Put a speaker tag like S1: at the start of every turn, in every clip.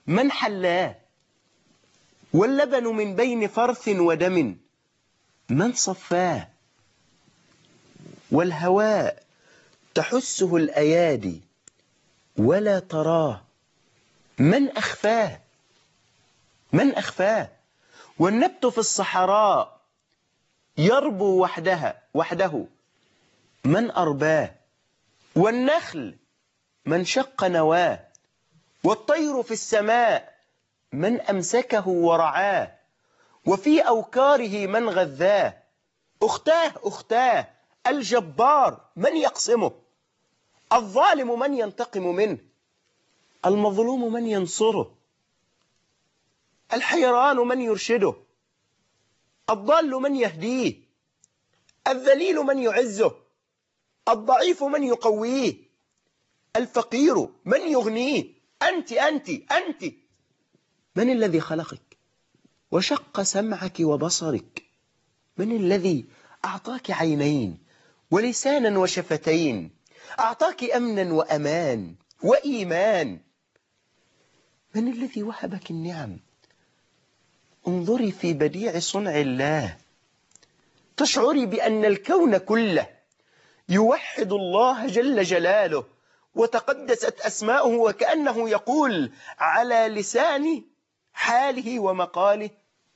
S1: من حلاه؟ واللبن من بين فرث ودم من صفاه؟ والهواء تحسه الأيادي ولا تراه من أخفاه؟ من أخفاه؟ والنبت في الصحراء يربو وحده من أرباه؟ والنخل من شق نواه؟ والطير في السماء من أمسكه ورعاه؟ وفي أوكاره من غذاه؟ أختاه الجبار من يقسمه؟ الظالم من ينتقم منه؟ المظلوم من ينصره؟ الحيران من يرشده؟ الضال من يهديه؟ الذليل من يعزه؟ الضعيف من يقويه؟ الفقير من يغنيه؟ أنت من الذي خلقك وشق سمعك وبصرك؟ من الذي أعطاك عينين ولسانا وشفتين؟ أعطاك أمنا وأمان وإيمان. من الذي وهبك النعم؟ انظري في بديع صنع الله تشعري بأن الكون كله يوحد الله جل جلاله وتقدست أسماؤه، وكأنه يقول على لسان حاله ومقاله: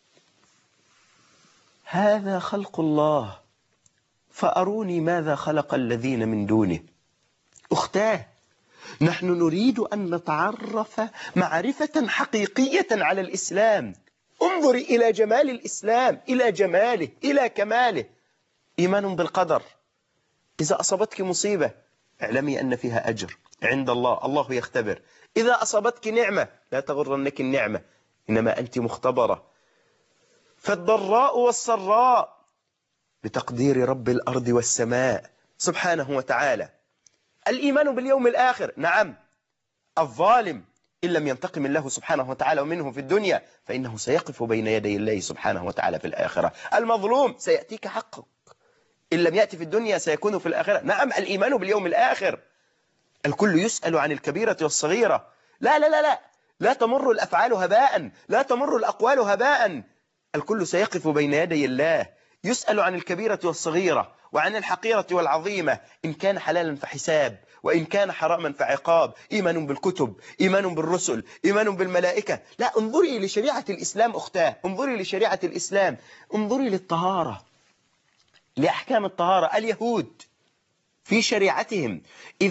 S1: هذا خلق الله فأروني ماذا خلق الذين من دونه. أختاه، نحن نريد أن نتعرف معرفة حقيقية على الإسلام. انظري إلى جمال الإسلام، إلى جماله، إلى كماله. إيمان بالقدر، إذا أصابتك مصيبة اعلمي أن فيها أجر عند الله، الله يختبر. إذا أصابتك نعمة لا تغرنك النعمة، إنما أنت مختبرة. فالضراء والسراء بتقدير رب الأرض والسماء سبحانه وتعالى. الإيمان باليوم الآخر، نعم. الظالم إن لم ينتقم الله سبحانه وتعالى منه في الدنيا فإنه سيقف بين يدي الله سبحانه وتعالى في الآخرة. المظلوم سيأتيك حقك، إن لم يأتي في الدنيا سيكون في الآخرة. نعم، الإيمان باليوم الآخر. الكل يسأل عن الكبيرة والصغيرة. لا لا لا لا لا تمر الأفعال هباء، لا تمر الأقوال هباء. الكل سيقف بين يدي الله يسأل عن الكبيرة والصغيرة وعن الحقيرة والعظيمة، إن كان حلالا فحساب وإن كان حراما فعقاب. إيمان بالكتب، إيمان بالرسل، إيمان بالملائكة. لا، انظري لشريعة الإسلام أختاه، انظري لشريعة الإسلام، انظري للطهارة، لأحكام الطهارة. اليهود في شريعتهم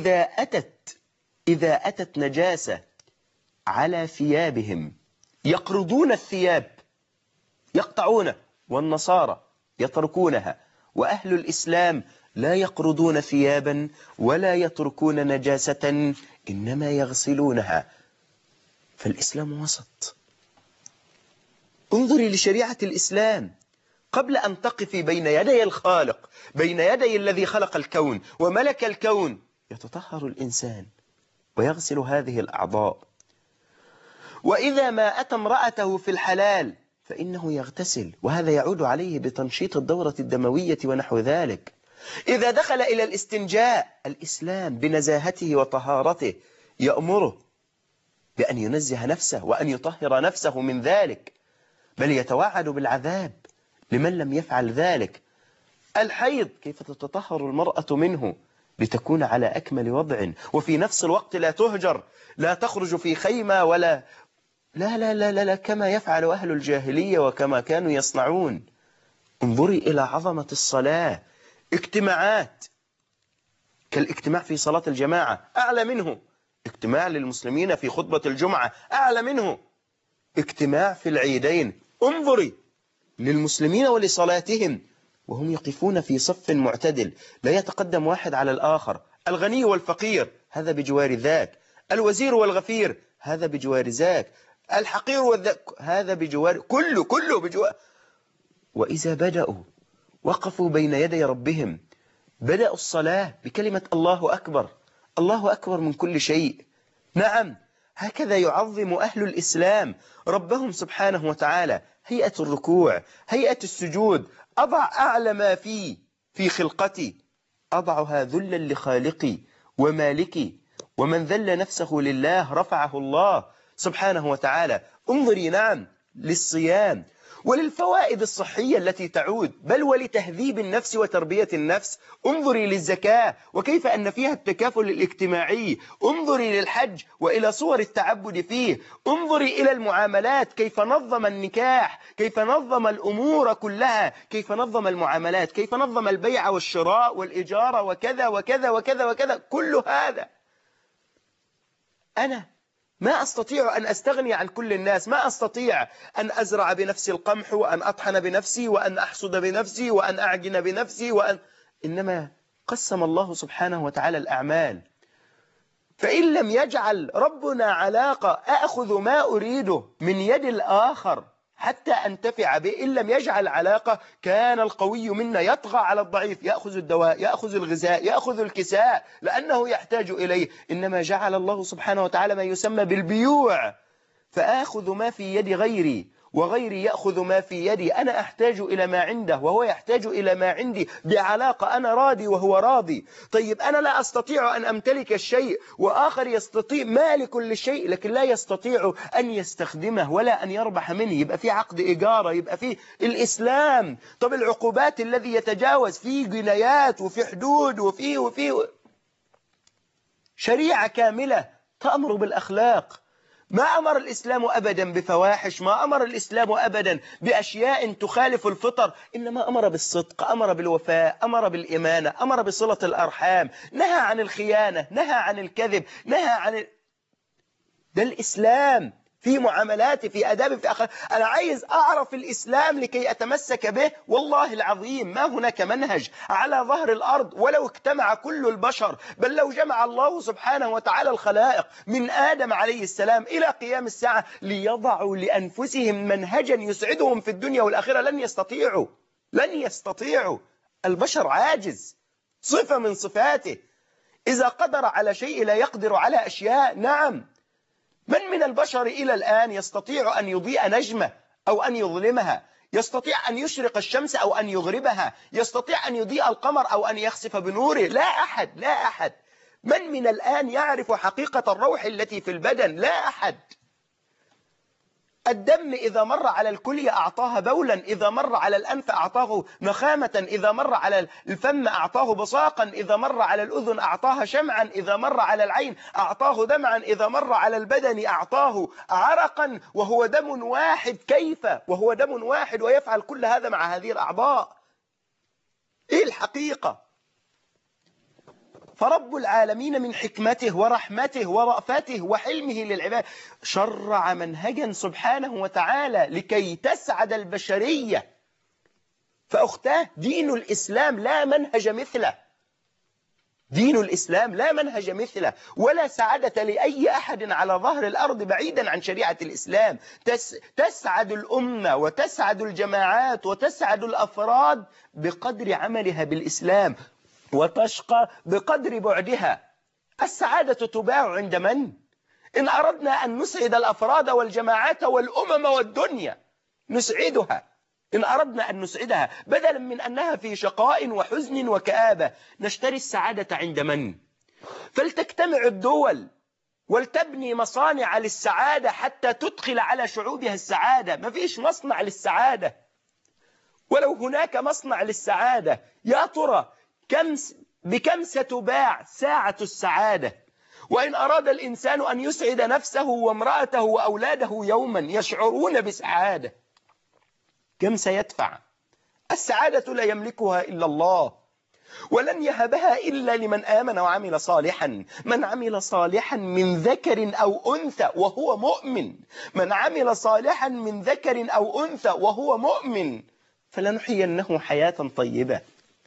S1: إذا أتت نجاسة على ثيابهم يقرضون الثياب، يقطعونه، والنصارى يتركونها. وأهل الإسلام لا يقرضون ثيابا ولا يتركون نجاسة، إنما يغسلونها. فالإسلام وسط. انظري لشريعة الإسلام قبل أن تقفي بين يدي الخالق، بين يدي الذي خلق الكون وملك الكون. يتطهر الإنسان ويغسل هذه الأعضاء. وإذا ما أتى امرأته في الحلال فإنه يغتسل، وهذا يعود عليه بتنشيط الدورة الدموية ونحو ذلك. إذا دخل إلى الاستنجاء، الإسلام بنزاهته وطهارته يأمره بأن ينزه نفسه وأن يطهر نفسه من ذلك، بل يتوعد بالعذاب لمن لم يفعل ذلك. الحيض كيف تتطهر المرأة منه لتكون على أكمل وضع، وفي نفس الوقت لا تهجر، لا تخرج في خيمة ولا لا لا لا لا, لا كما يفعل أهل الجاهلية وكما كانوا يصنعون. انظري إلى عظمة الصلاة. اجتماعات كالاجتماع في صلاة الجماعة أعلى منه، اجتماع للمسلمين في خطبة الجمعة أعلى منه، اجتماع في العيدين. انظري للمسلمين ولصلاتهم وهم يقفون في صف معتدل، لا يتقدم واحد على الآخر. الغني والفقير هذا بجوار ذاك، الوزير والغفير هذا بجوار ذاك، الحقير هذا بجوار، كله بجوار. وإذا بدأوا وقفوا بين يدي ربهم بدأوا الصلاة بكلمة الله أكبر، الله أكبر من كل شيء. نعم، هكذا يعظم أهل الإسلام ربهم سبحانه وتعالى. هيئة الركوع، هيئة السجود، أضع أعلى ما في خلقتي، أضعها ذلا لخالقي ومالكي، ومن ذل نفسه لله رفعه الله سبحانه وتعالى. انظري نعم للصيام وللفوائد الصحية التي تعود، بل ولتهذيب النفس وتربية النفس. انظري للزكاة وكيف أن فيها التكافل الاجتماعي. انظري للحج وإلى صور التعبد فيه. انظري إلى المعاملات، كيف نظم النكاح، كيف نظم الأمور كلها، كيف نظم المعاملات، كيف نظم البيع والشراء والإجارة وكذا وكذا وكذا وكذا. كل هذا أنا ما أستطيع أن أستغني عن كل الناس، ما أستطيع أن أزرع بنفسي القمح وأن أطحن بنفسي وأن أحصد بنفسي وأن أعجن بنفسي إنما قسم الله سبحانه وتعالى الأعمال. فإن لم يجعل ربنا علاقة أخذ ما أريده من يد الآخر حتى أنتفع به، إن لم يجعل علاقة كان القوي منا يطغى على الضعيف، يأخذ الدواء، يأخذ الغذاء، يأخذ الكساء لأنه يحتاج إليه. إنما جعل الله سبحانه وتعالى ما يسمى بالبيوع، فآخذ ما في يد غيري وغيري يأخذ ما في يدي. أنا أحتاج إلى ما عنده وهو يحتاج إلى ما عندي بعلاقة، أنا راضي وهو راضي. طيب أنا لا أستطيع أن أمتلك الشيء وآخر يستطيع مالك للشيء لكن لا يستطيع أن يستخدمه ولا أن يربح منه، يبقى في عقد إيجار، يبقى في الإسلام. طب العقوبات الذي يتجاوز في جنايات وفي حدود وفي شريعة كاملة تأمر بالأخلاق. ما أمر الإسلام أبدا بفواحش، ما أمر الإسلام أبدا بأشياء تخالف الفطر، إنما أمر بالصدق، أمر بالوفاء، أمر بالإمانة، أمر بصلة الأرحام، نهى عن الخيانة، نهى عن الكذب، نهى عن ده الإسلام في معاملاتي، في أدابي، في أخلاق. أنا عايز أعرف الإسلام لكي أتمسك به. والله العظيم ما هناك منهج على ظهر الأرض ولو اجتمع كل البشر، بل لو جمع الله سبحانه وتعالى الخلائق من آدم عليه السلام إلى قيام الساعة ليضعوا لأنفسهم منهجا يسعدهم في الدنيا والآخرة لن يستطيعوا، لن يستطيعوا. البشر عاجز، صفة من صفاته. إذا قدر على شيء لا يقدر على أشياء. نعم، من البشر إلى الآن يستطيع أن يضيء نجمة أو أن يظلمها، يستطيع أن يشرق الشمس أو أن يغربها، يستطيع أن يضيء القمر أو أن يخسف بنوره؟ لا أحد، لا أحد. من الآن يعرف حقيقة الروح التي في البدن؟ لا أحد. الدم إذا مر على الكلية أعطاها بولا، إذا مر على الأنف أعطاه نخامة، إذا مر على الفم أعطاه بصاقا، إذا مر على الأذن أعطاها شمعا، إذا مر على العين أعطاه دمعا، إذا مر على البدن أعطاه عرقا، وهو دم واحد. كيف وهو دم واحد ويفعل كل هذا مع هذه الأعضاء؟ إيه الحقيقة؟ فرب العالمين من حكمته ورحمته ورأفته وحلمه للعباد شرع منهجا سبحانه وتعالى لكي تسعد البشرية. فأختاه دين الإسلام لا منهج مثله، دين الإسلام لا منهج مثله، ولا سعادة لأي أحد على ظهر الأرض بعيدا عن شريعة الإسلام. تسعد الأمة وتسعد الجماعات وتسعد الأفراد بقدر عملها بالإسلام، وتشقى بقدر بعدها. السعادة تباع عند من؟ إن أردنا أن نسعد الأفراد والجماعات والأمم والدنيا نسعدها، إن أردنا أن نسعدها بدلا من أنها في شقاء وحزن وكآبة، نشتري السعادة عند من؟ فلتجتمع الدول ولتبني مصانع للسعادة حتى تدخل على شعوبها السعادة. ما فيش مصنع للسعادة. ولو هناك مصنع للسعادة، يا ترى بكم ستباع ساعة السعادة؟ وإن أراد الإنسان أن يسعد نفسه وامرأته وأولاده يوما يشعرون بسعادة، كم سيدفع؟ السعادة لا يملكها إلا الله، ولن يهبها إلا لمن آمن وعمل صالحا. من عمل صالحا من ذكر أو أنثى وهو مؤمن، من عمل صالحا من ذكر أو أنثى وهو مؤمن فلنحيينه حياة طيبة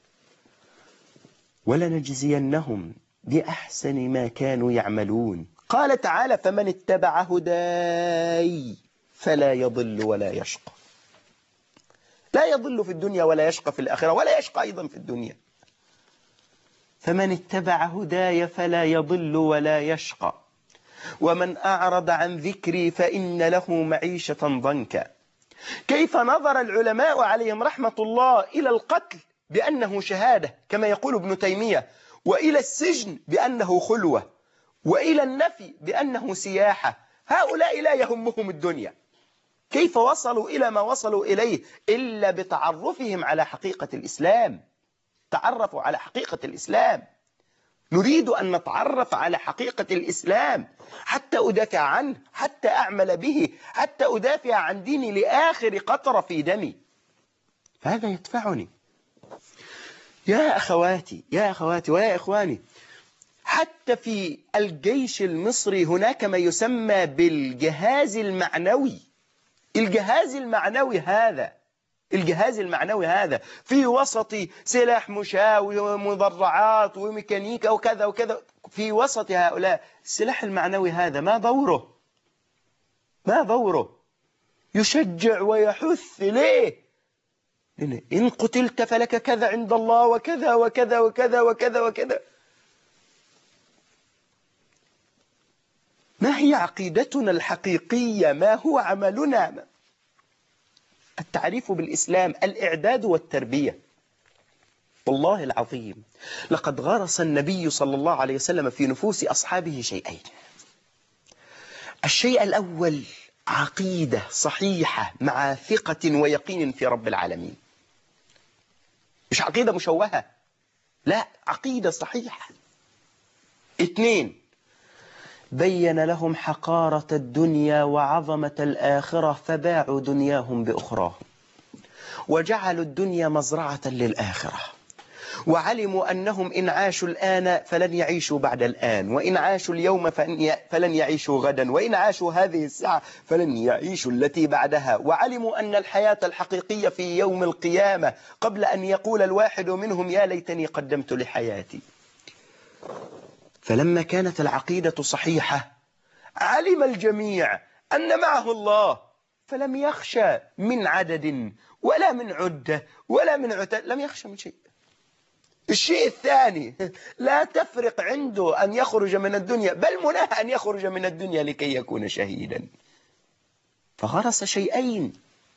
S1: ولنجزينهم بأحسن ما كانوا يعملون. قال تعالى: فمن اتبع هداي فلا يضل ولا يشقى. لا يضل في الدنيا ولا يشقى في الآخرة، ولا يشقى أيضا في الدنيا. فمن اتبع هداي فلا يضل ولا يشقى، ومن أعرض عن ذكري فإن له معيشة ضنكا. كيف نظر العلماء عليهم رحمة الله إلى القتل بأنه شهادة كما يقول ابن تيمية، وإلى السجن بأنه خلوة، وإلى النفي بأنه سياحة. هؤلاء لا يهمهم الدنيا. كيف وصلوا إلى ما وصلوا إليه؟ إلا بتعرفهم على حقيقة الإسلام. تعرفوا على حقيقة الإسلام. نريد أن نتعرف على حقيقة الإسلام حتى أدافع عنه، حتى أعمل به، حتى أدافع عن ديني لآخر قطرة في دمي. فهذا يدفعني. يا أخواتي ويا إخواني، حتى في الجيش المصري هناك ما يسمى بالجهاز المعنوي. الجهاز المعنوي هذا في وسط سلاح مشاة ومدرعات وميكانيكا وكذا وكذا، في وسط هؤلاء السلاح المعنوي هذا ما دوره؟ يشجع ويحث. ليه؟ لأن إن قتلت فلك كذا عند الله وكذا وكذا وكذا وكذا وكذا. ما هي عقيدتنا الحقيقية؟ ما هو عملنا؟ التعريف بالإسلام الإعداد والتربية. والله العظيم لقد غرس النبي صلى الله عليه وسلم في نفوس أصحابه شيئين. الشيء الأول عقيدة صحيحة مع ثقة ويقين في رب العالمين، مش عقيدة مشوهة، لا، عقيدة صحيحة. 2، بين لهم حقارة الدنيا وعظمة الآخرة فباعوا دنياهم بأخراهم وجعلوا الدنيا مزرعة للآخرة، وعلموا أنهم إن عاشوا الآن فلن يعيشوا بعد الآن، وإن عاشوا اليوم فلن يعيشوا غدا، وإن عاشوا هذه الساعة فلن يعيشوا التي بعدها، وعلموا أن الحياة الحقيقية في يوم القيامة قبل أن يقول الواحد منهم يا ليتني قدمت لحياتي. فلما كانت العقيدة صحيحة علم الجميع أن معه الله، فلم يخشى من عدد ولا من عدة ولا من عتاد، لم يخشى من شيء. الشيء الثاني، لا تفرق عنده أن يخرج من الدنيا، بل مناه أن يخرج من الدنيا لكي يكون شهيدا. فغرس شيئين.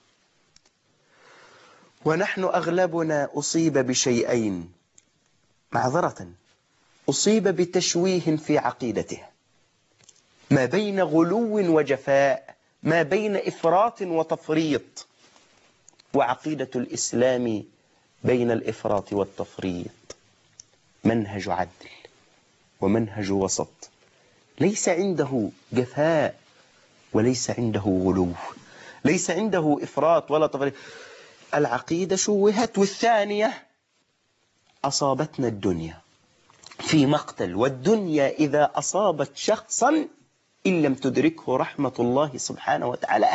S1: ونحن أغلبنا أصيب بشيئين، معذرة، أصيب بتشويه في عقيدته، ما بين غلو وجفاء، ما بين إفراط وتفريط. وعقيدة الإسلام بين الإفراط والتفريط منهج عدل ومنهج وسط، ليس عنده جفاء وليس عنده غلو، ليس عنده إفراط ولا تفريط. العقيدة شوهت. والثانية، أصابتنا الدنيا في مقتل، والدنيا إذا أصابت شخصا إن لم تدركه رحمة الله سبحانه وتعالى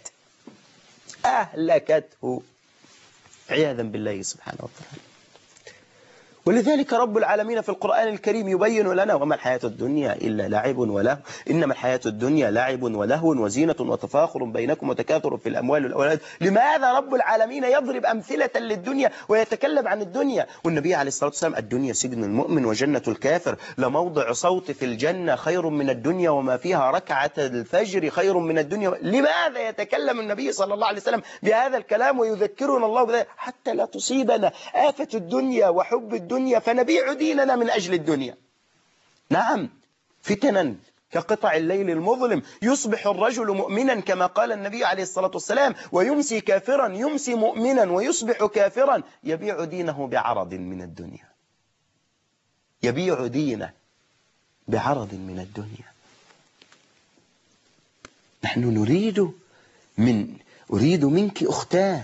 S1: أهلكته عياذا بالله سبحانه وتعالى. ولذلك رب العالمين في القرآن الكريم يبين لنا وما الحياة الدنيا إلا لعب ولهو، إنما الحياة الدنيا لعب ولهو وزينة وتفاخر بينكم وتكاثر في الأموال والأولاد. لماذا رب العالمين يضرب أمثلة للدنيا ويتكلم عن الدنيا؟ والنبي عليه الصلاة والسلام الدنيا سجن المؤمن وجنة الكافر، لموضع صوت في الجنة خير من الدنيا وما فيها، ركعة الفجر خير من الدنيا. لماذا يتكلم النبي صلى الله عليه وسلم بهذا الكلام ويذكرنا الله بذلك؟ حتى لا تصيبنا آفة الدنيا وحب الدنيا فنبيع ديننا من أجل الدنيا. نعم، فتنا كقطع الليل المظلم، يصبح الرجل مؤمنا كما قال النبي عليه الصلاة والسلام، ويمسي كافرا، يمسي مؤمنا ويصبح كافرا، يبيع دينه بعرض من الدنيا، يبيع دينه بعرض من الدنيا. نحن أريد منك أختاه،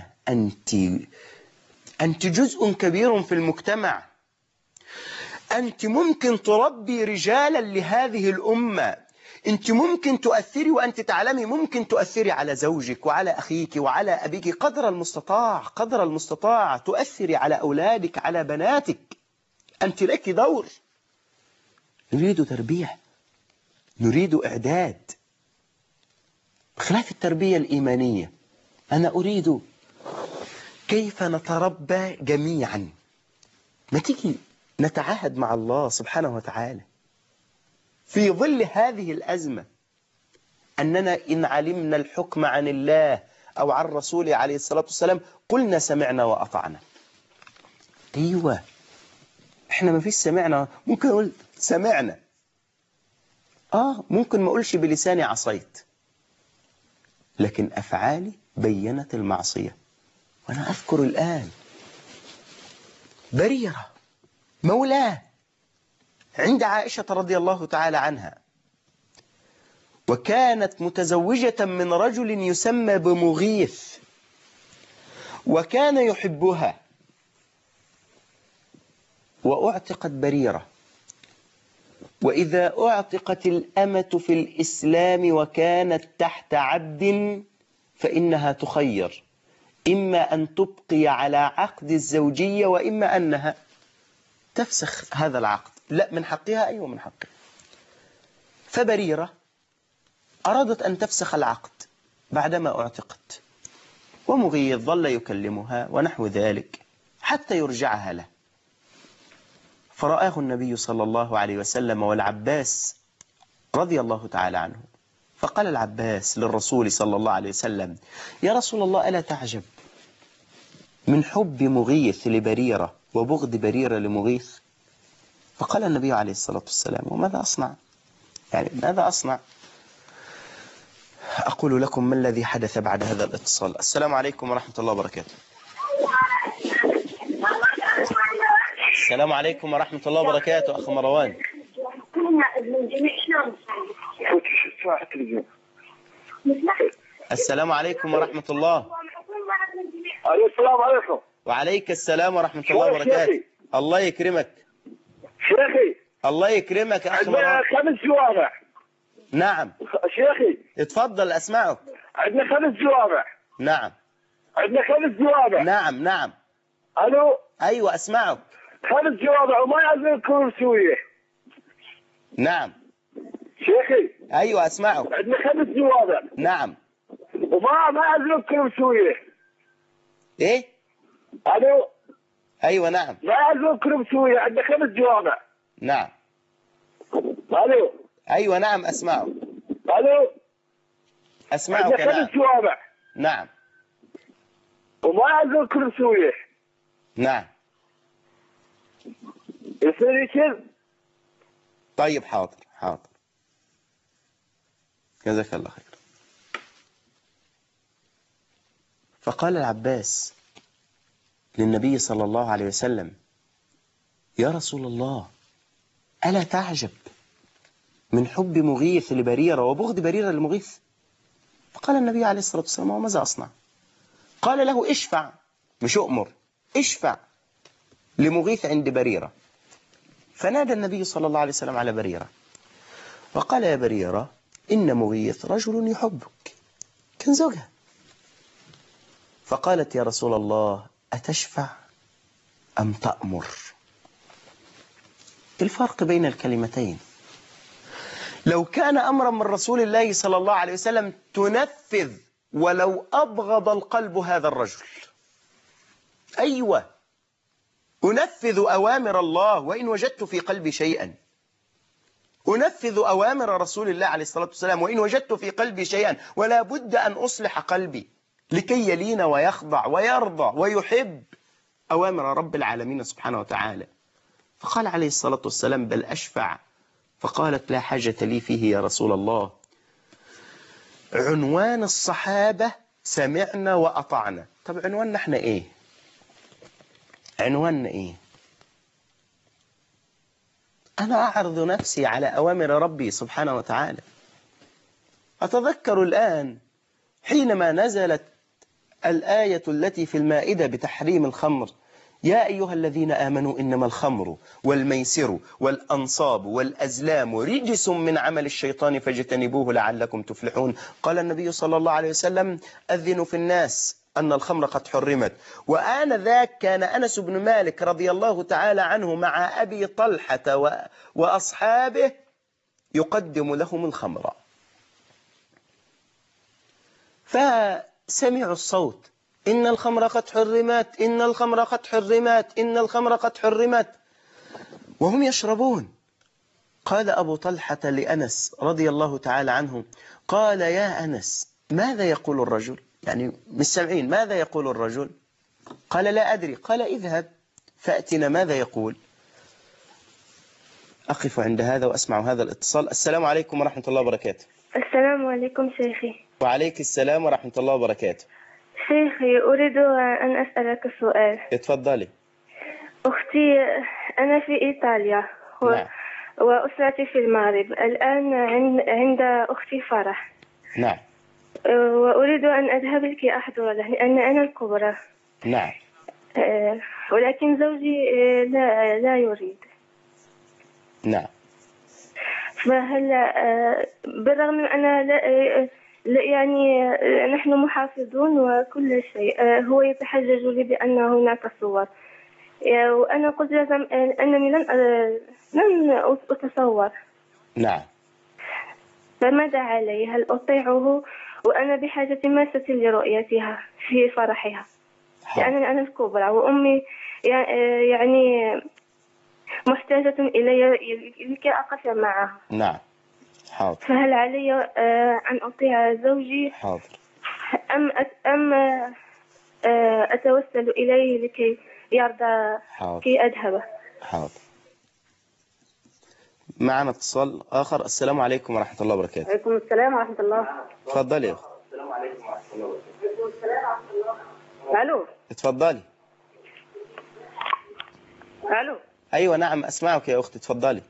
S1: أنت جزء كبير في المجتمع، أنت ممكن تربي رجالا لهذه الأمة، أنت ممكن تؤثري وأنت تعلمي، ممكن تؤثري على زوجك وعلى أخيك وعلى أبيك قدر المستطاع تؤثري على أولادك على بناتك. أنت لك دور. نريد تربية، نريد إعداد، بخلاف التربية الإيمانية. أنا أريد كيف نتربى جميعا. ما تيجي نتعاهد مع الله سبحانه وتعالى في ظل هذه الأزمة أننا إن علمنا الحكم عن الله أو عن رسوله عليه الصلاة والسلام قلنا سمعنا وأطعنا. أيوة، إحنا ما فيش سمعنا، ممكن أقول سمعنا، ممكن ما أقولش بلساني عصيت، لكن أفعالي بينت المعصية. وأنا أذكر الآن بريرة مولاه عند عائشة رضي الله تعالى عنها، وكانت متزوجة من رجل يسمى بمغيث، وكان يحبها، وأعتقت بريرة. وإذا أعتقت الأمة في الإسلام وكانت تحت عبد فإنها تخير، إما أن تبقي على عقد الزوجية وإما أنها تفسخ هذا العقد. لا، من حقها، أيوة من حقها. فبريرة أرادت أن تفسخ العقد بعدما اعتقت، ومغيث ظل يكلمها ونحو ذلك حتى يرجعها له. فرآه النبي صلى الله عليه وسلم والعباس رضي الله تعالى عنه، فقال العباس للرسول صلى الله عليه وسلم: يا رسول الله، ألا تعجب من حب مغيث لبريرة وبغض بريرة لمغيث؟ فقال النبي عليه الصلاة والسلام: وماذا أصنع؟ يعني ماذا أصنع؟ أقول لكم ما الذي حدث بعد هذا الاتصال. السلام عليكم ورحمة الله وبركاته. السلام عليكم ورحمة الله وبركاته أخ مروان. السلام عليكم ورحمة الله.
S2: السلام عليكم.
S1: وعليك السلام ورحمة الله وبركاته. الله يكرمك
S2: شيخي.
S1: الله يكرمك يا أخ مروان.
S2: عندنا 5 جوامع.
S1: نعم
S2: شيخي.
S1: اتفضل أسمعك.
S2: عندنا 5 جوامع.
S1: نعم.
S2: عندنا 5 جوامع.
S1: نعم نعم.
S2: الو.
S1: أيوة أسمعك.
S2: 5 جوامع وما يعزل كل سوية.
S1: نعم.
S2: شيخي.
S1: أيوة أسمعك.
S2: عندنا 5 جوامع.
S1: نعم.
S2: وما يعزل كل سوية.
S1: إيه؟
S2: الو.
S1: أيوة نعم.
S2: ما يعزل كل سوية. عندنا 5 جوامع.
S1: نعم.
S2: الو.
S1: أيوة نعم أسمعك.
S2: الو.
S1: أسمعك.
S2: عندنا 5 جوامع.
S1: نعم.
S2: وما يعزل كل سوية.
S1: نعم.
S2: يصير كذا.
S1: طيب حاضر حاضر، جزاك الله خير. فقال العباس للنبي صلى الله عليه وسلم: يا رسول الله، ألا تعجب من حب مغيث لبريرة وبغض بريرة لمغيث؟ فقال النبي عليه الصلاة والسلام: وماذا أصنع؟ قال له: اشفع، مش أؤمر، اشفع لمغيث عند بريرة. فنادى النبي صلى الله عليه وسلم على بريرة وقال: يا بريرة، إن مغيث رجل يحبك، كان زوجها. فقالت: يا رسول الله، أتشفع أم تأمر؟ الفرق بين الكلمتين. لو كان أمرا من رسول الله صلى الله عليه وسلم تنفذ ولو أبغض القلب هذا الرجل. أيوة، أنفذ أوامر الله وإن وجدت في قلبي شيئا، أنفذ أوامر رسول الله عليه الصلاة والسلام وإن وجدت في قلبي شيئا، ولا بد أن أصلح قلبي لكي يلين ويخضع ويرضى ويحب أوامر رب العالمين سبحانه وتعالى. فقال عليه الصلاة والسلام: بل أشفع. فقالت: لا حاجة لي فيه يا رسول الله. عنوان الصحابة: سمعنا وأطعنا. طب عنواننا احنا ايه؟ عنواننا ايه؟ أنا أعرض نفسي على أوامر ربي سبحانه وتعالى. أتذكر الآن حينما نزلت الآية التي في المائدة بتحريم الخمر: يا أيها الذين آمنوا إنما الخمر والميسر والأنصاب والأزلام رجس من عمل الشيطان فاجتنبوه لعلكم تفلحون. قال النبي صلى الله عليه وسلم: أذنوا في الناس أن الخمر قد حرمت. وآنذاك كان أنس بن مالك رضي الله تعالى عنه مع أبي طلحة وأصحابه يقدم لهم الخمر، فسمعوا الصوت: إن الخمر قد حرمت، إن الخمر قد حرمت، إن الخمر قد حرمت، وهم يشربون. قال أبو طلحة لأنس رضي الله تعالى عنه، قال: يا أنس، ماذا يقول الرجل؟ يعني مش سامعين، ماذا يقول الرجل؟ قال: لا أدري. قال: اذهب فأتنا ماذا يقول. أقف عند هذا وأسمع هذا الاتصال. السلام عليكم ورحمة الله وبركاته.
S3: السلام عليكم شيخي.
S1: وعليك السلام ورحمة الله وبركاته.
S3: شيخي، أريد أن أسألك سؤال.
S1: اتفضلي.
S3: أختي، أنا في إيطاليا
S1: نعم.
S3: وأسرتي في المغرب. الآن عند أختي فرح.
S1: نعم.
S3: وأريد أن أذهب لكي أحضر له لأن أنا الكبرى.
S1: نعم.
S3: ولكن زوجي لا يريد.
S1: نعم.
S3: فهل بالرغم من أن يعني نحن محافظون وكل شيء، هو يتحجج لي بأن هناك صور، وأنا قلت له أنني لن أتصور.
S1: نعم.
S3: فماذا علي؟ هل أطيعه؟ وأنا بحاجة ماسة لرؤيتها في فرحها، لأنني أنا الكبرى وأمي يعني محتاجة إلي لكي أقف معها.
S1: نعم. حاضر.
S3: فهل علي أن أطيع زوجي؟
S1: حاضر.
S3: أم أتوسل إليه لكي يرضى
S1: حاضر.
S3: كي أذهب؟
S1: حاضر. معنا اتصال آخر. السلام عليكم ورحمة الله وبركاته.
S4: وعليكم السلام ورحمة الله.
S1: اتفضلي.
S4: ألو.
S1: اتفضلي.
S4: ألو.
S1: أيوة نعم أسمعك يا أختي، اتفضلي.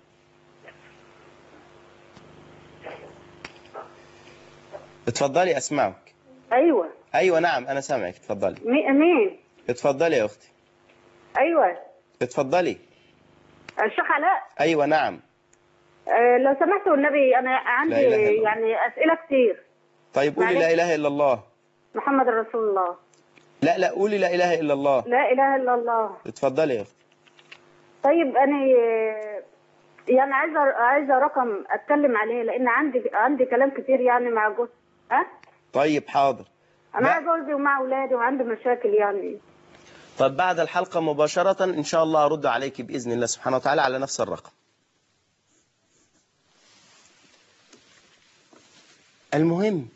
S1: اتفضلي أسمعك.
S4: أيوة.
S1: أيوة نعم أنا سامعك، اتفضلي.
S4: مين؟
S1: اتفضلي يا أختي.
S4: أيوة.
S1: اتفضلي.
S4: الشيخ علاء.
S1: أيوة نعم.
S4: لو سمحت والنبي أنا عندي
S1: لا إله إلا الله.
S4: يعني أسئلة كتير.
S1: طيب قولي
S4: معلش.
S1: لا إله إلا الله.
S4: محمد رسول الله.
S1: لا قولي لا إله إلا الله.
S4: لا إله إلا الله.
S1: اتفضلي يا أختي.
S4: طيب أنا يعني عايزة رقم أتكلم عليه لأن عندي كلام كتير يعني مع جوزي.
S1: طيب حاضر.
S4: أنا مع جوزي ومع أولادي وعندي مشاكل يعني.
S1: طب بعد الحلقة مباشرة إن شاء الله أرد عليك بإذن الله سبحانه وتعالى على نفس الرقم. المهم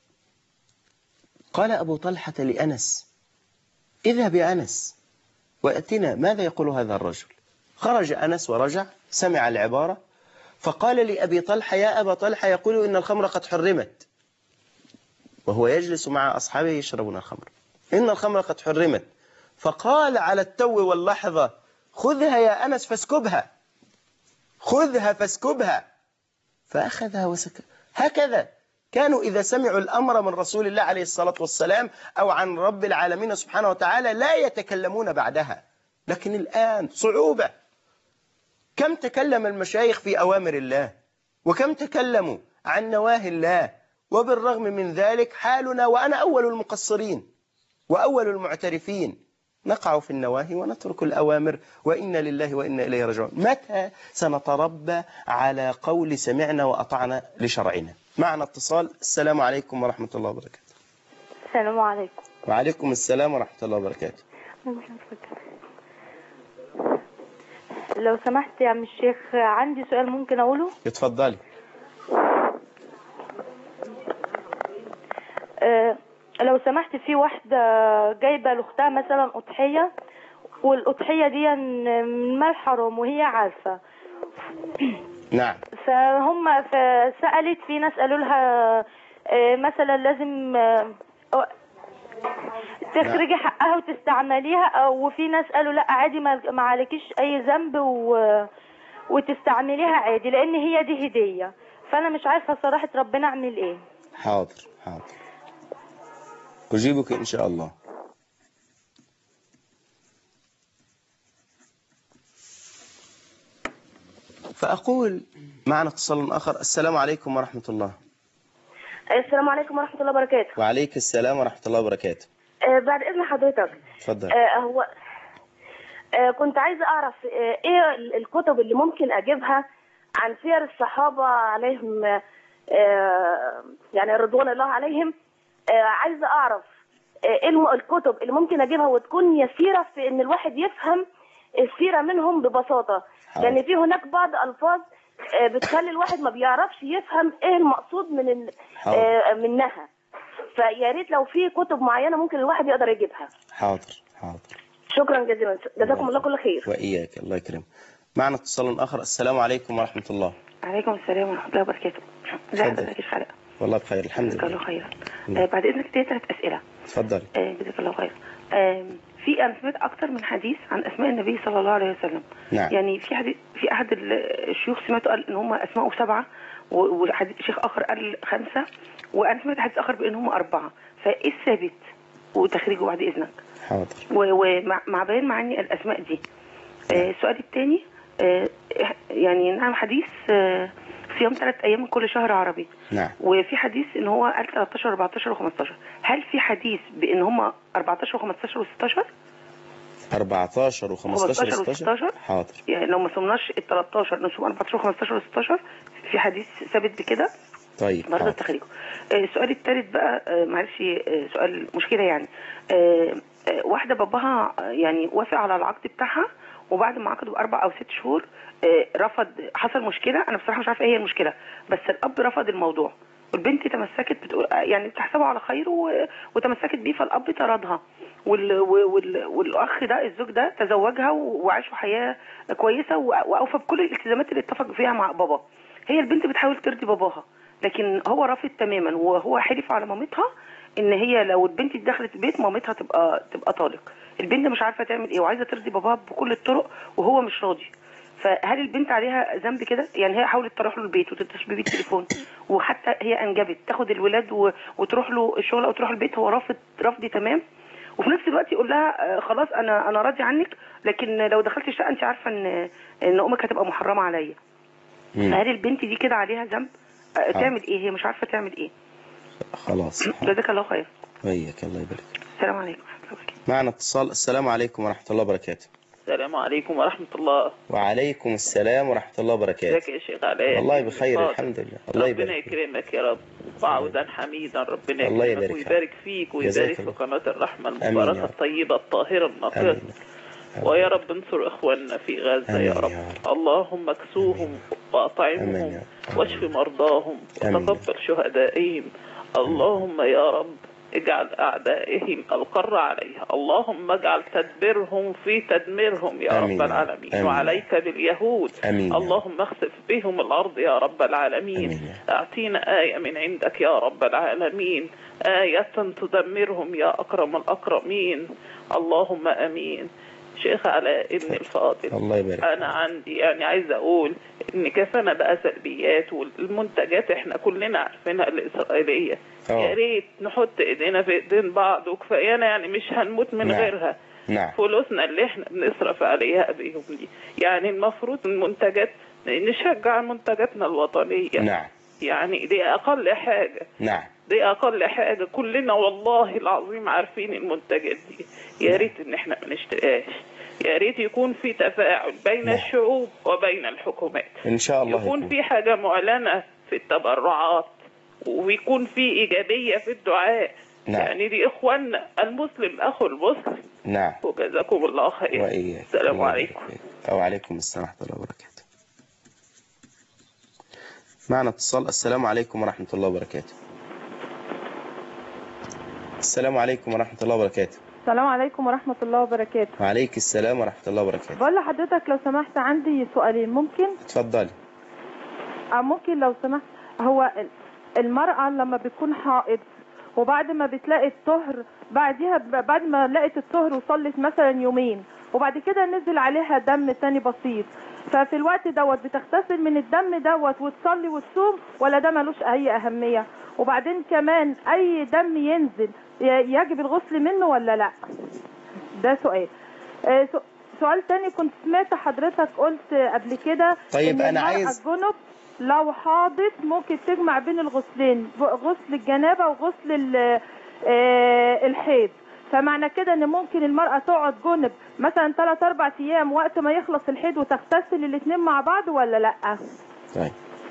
S1: قال أبو طلحة لأنس: اذهب يا أنس وأتنا ماذا يقول هذا الرجل. خرج أنس ورجع، سمع العبارة، فقال لأبي طلحة: يا أبا طلحة، يقول إن الخمر قد حرمت، وهو يجلس مع أصحابه يشربون الخمر، إن الخمر قد حرمت. فقال على التو واللحظة: خذها يا أنس فاسكبها، خذها فاسكبها. فأخذها وسكب. هكذا كانوا إذا سمعوا الأمر من رسول الله عليه الصلاة والسلام أو عن رب العالمين سبحانه وتعالى لا يتكلمون بعدها. لكن الآن صعوبة. كم تكلم المشايخ في أوامر الله، وكم تكلموا عن نواهي الله، وبالرغم من ذلك حالنا، وأنا أول المقصرين وأول المعترفين، نقع في النواهي ونترك الأوامر، وإنا لله وإنا إليه راجعون. متى سنتربى على قول سمعنا وأطعنا لشرعنا؟ معنا اتصال. السلام عليكم ورحمة الله وبركاته.
S3: السلام عليكم.
S1: وعليكم السلام ورحمة الله وبركاته.
S3: لو سمحت يا عم الشيخ، عندي سؤال ممكن أقوله؟
S1: اتفضلي.
S3: لو سمحت، في واحدة جايبة لأختها مثلا أضحية، والأضحية دي من مال حرام وهي عارفة.
S1: نعم.
S3: فسألت، في ناس قالوا لها مثلا لازم تخرجي حقها وتستعمليها، وفي ناس قالوا لا عادي، ما عليكيش أي ذنب وتستعمليها عادي لأن هي دي هدية. فأنا مش عارفة صراحة ربنا أعمل إيه.
S1: حاضر. أجيبك إن شاء الله. فأقول معنا اتصال آخر. السلام عليكم ورحمة الله.
S3: السلام عليكم ورحمة الله وبركاته.
S1: وعليك السلام ورحمة الله وبركاته.
S3: بعد إذن حضرتك،
S1: تفضل.
S3: هو كنت عايزة أعرف إيه الكتب اللي ممكن أجيبها عن سير الصحابة عليهم يعني رضوان الله عليهم. عايزة أعرف إيه الكتب اللي ممكن أجيبها وتكون يسيرة في إن الواحد يفهم السيرة منهم ببساطة. لأن في هناك بعض ألفاظ بتخلي الواحد ما بيعرفش يفهم إيه المقصود منها. فيا ريت لو في كتب معينة ممكن الواحد يقدر يجيبها.
S1: حاضر.
S3: شكرا جزيلا، جزاكم الله كل خير.
S1: وإياك، الله يكرمك. معنا اتصال آخر. السلام عليكم ورحمة الله.
S4: وعليكم السلام ورحمة الله وبركاته. ازي حضرتك يا شيخ علاء؟
S1: والله بخير الحمد
S5: جزاك الله
S1: لله.
S5: خيرا. بعد اذنك دي 3 اسئله.
S1: اتفضلي.
S5: جزاك الله خيرا. في انا سمعت اكتر من حديث عن اسماء النبي صلى الله عليه وسلم.
S1: نعم.
S5: يعني في حديث، في احد الشيوخ سمعته قال ان هم اسماءه 7، وشيخ اخر قال 5، وانا سمعت حديث اخر بان هم 4. فايه الثابت وتخريجه بعد اذنك؟
S1: حاضر.
S5: ومع بيان معاني الاسماء دي. السؤال الثاني، يعني نعم حديث صيام 3 ايام من كل شهر عربي.
S1: نعم.
S5: وفي حديث ان هو قال 13 14 و15. هل في حديث بان هم 14 و15 و16؟
S1: 14 و15 و16. حاضر.
S5: يعني لو ما صمناش ال 13 نصوم 14 و15 و16، في حديث ثابت بكده.
S1: طيب
S5: برضه تخريجه. السؤال الثالث بقى، معلش سؤال مشكله يعني. واحده باباها يعني وافق على العقد بتاعها، وبعد ما عقدوا ب4 أو 6 شهور رفض. حصل مشكله، انا بصراحه مش عارفه ايه هي المشكله، بس الاب رفض الموضوع والبنت تمسكت بتقول يعني بتحسبه على خير وتمسكت بيه، فالاب طردها. والاخ ده الزوج ده تزوجها وعاشوا حياه كويسه واوفى بكل الالتزامات اللي اتفق فيها مع بابا. هي البنت بتحاول ترضي باباها، لكن هو رافض تماما، وهو حلف على مامتها ان هي لو البنت دي دخلت البيت مامتها تبقى طالق. البنت مش عارفه تعمل ايه وعايزه ترضي باباها بكل الطرق وهو مش راضي. فهل البنت عليها ذنب كده؟ يعني هي حاولت تروح له البيت وتتصل بيه بالتليفون، وحتى هي انجبت تاخد الولاد وتروح له الشغل او تروح البيت، هو رفض تمام. وفي نفس الوقت يقول لها خلاص انا راضي عنك، لكن لو دخلت الشقه انت عارفه ان امك هتبقى محرمه عليا. فهل البنت دي كده عليها ذنب؟ تعمل ايه؟ هي مش عارفه تعمل ايه.
S1: خلاص.
S5: جزاك الله خير.
S1: وياك الله يبارك.
S5: السلام عليكم ورحمه الله وبركاته.
S1: معنا اتصال. السلام عليكم ورحمه الله وبركاته.
S6: السلام عليكم ورحمة الله.
S1: وعليكم السلام ورحمة الله وبركاته.
S6: ازيك يا شيخ علاء؟
S1: والله بخير الحمد لله. الله يبارك.
S6: ربنا يكرمك يا رب وعودا حميدا. ربنا
S1: الله
S6: يكرمك
S1: يبارك
S6: ويبارك فيك ويبارك في قناة الرحمة المباركة الطيبة الطاهرة النقية. ويا رب انصر اخواننا في غزة يا رب. اللهم اكسوهم واطعمهم واشف مرضاهم وتقبل شهدائهم. اللهم يا رب اجعل أعدائهم القر عليها. اللهم اجعل تدبيرهم في تدميرهم يا رب العالمين. وعليك باليهود. اللهم اخسف بهم الأرض يا رب العالمين. اعطينا آية من عندك يا رب العالمين، آية تدمرهم يا أكرم الأكرمين. اللهم أمين. شيخ علاء ابن الفاضل،
S1: الله يبارك.
S6: انا عندي يعني عايز اقول ان كفانا بقى سلبيات، والمنتجات احنا كلنا عارفينها الاسرائيليه. يا ريت نحط ايدينا في ايدين بعض وكفايانا، يعني مش هنموت من غيرها. فلوسنا اللي احنا بنصرف عليها بيهم دي، يعني المفروض المنتجات نشجع منتجاتنا الوطنيه. يعني دي اقل حاجه. دي اقل حاجه، كلنا والله العظيم عارفين المنتجات دي. يا ريت ان احنا ما نشتريهاش. يا ريت يكون في تفاعل بين الشعوب وبين الحكومات.
S1: ان شاء الله
S6: يكون في حاجه معلنه في التبرعات، ويكون في ايجابيه في الدعاء. يعني دي اخواننا المسلم اخو المسلم. وجزاكم الله خير. السلام عليكم.
S1: وعليكم السلام ورحمه الله وبركاته. معنا اتصال. السلام عليكم ورحمه الله وبركاته. السلام عليكم ورحمة الله وبركاته.
S7: السلام عليكم ورحمة الله وبركاته.
S1: وعليك السلام ورحمة الله وبركاته.
S7: بقول لحضرتك لو سمحت عندي سؤالين ممكن؟
S1: اتفضلي.
S7: ممكن لو سمحت. هو المرأة لما بتكون حائض وبعد ما بتلاقي الطهر بعد ما لقت الطهر وصلت مثلا يومين وبعد كده نزل عليها دم تاني بسيط، ففي الوقت دوت بتغتسل من الدم دوت وتصلي وتصوم، ولا ده ملوش أي أهمية؟ وبعدين كمان أي دم ينزل يجب الغسل منه ولا لا؟ ده سؤال. سؤال تاني، كنت سمعت حضرتك قلت قبل كده
S1: طيب أنا عايز
S7: الجنب لو حاضت ممكن تجمع بين الغسلين، غسل الجنابة وغسل الحيض، فمعنى كده ان ممكن المرأة تقعد جنب مثلا 3-4 ايام وقت ما يخلص الحيض وتغتسل الاثنين مع بعض ولا لا؟
S1: طيب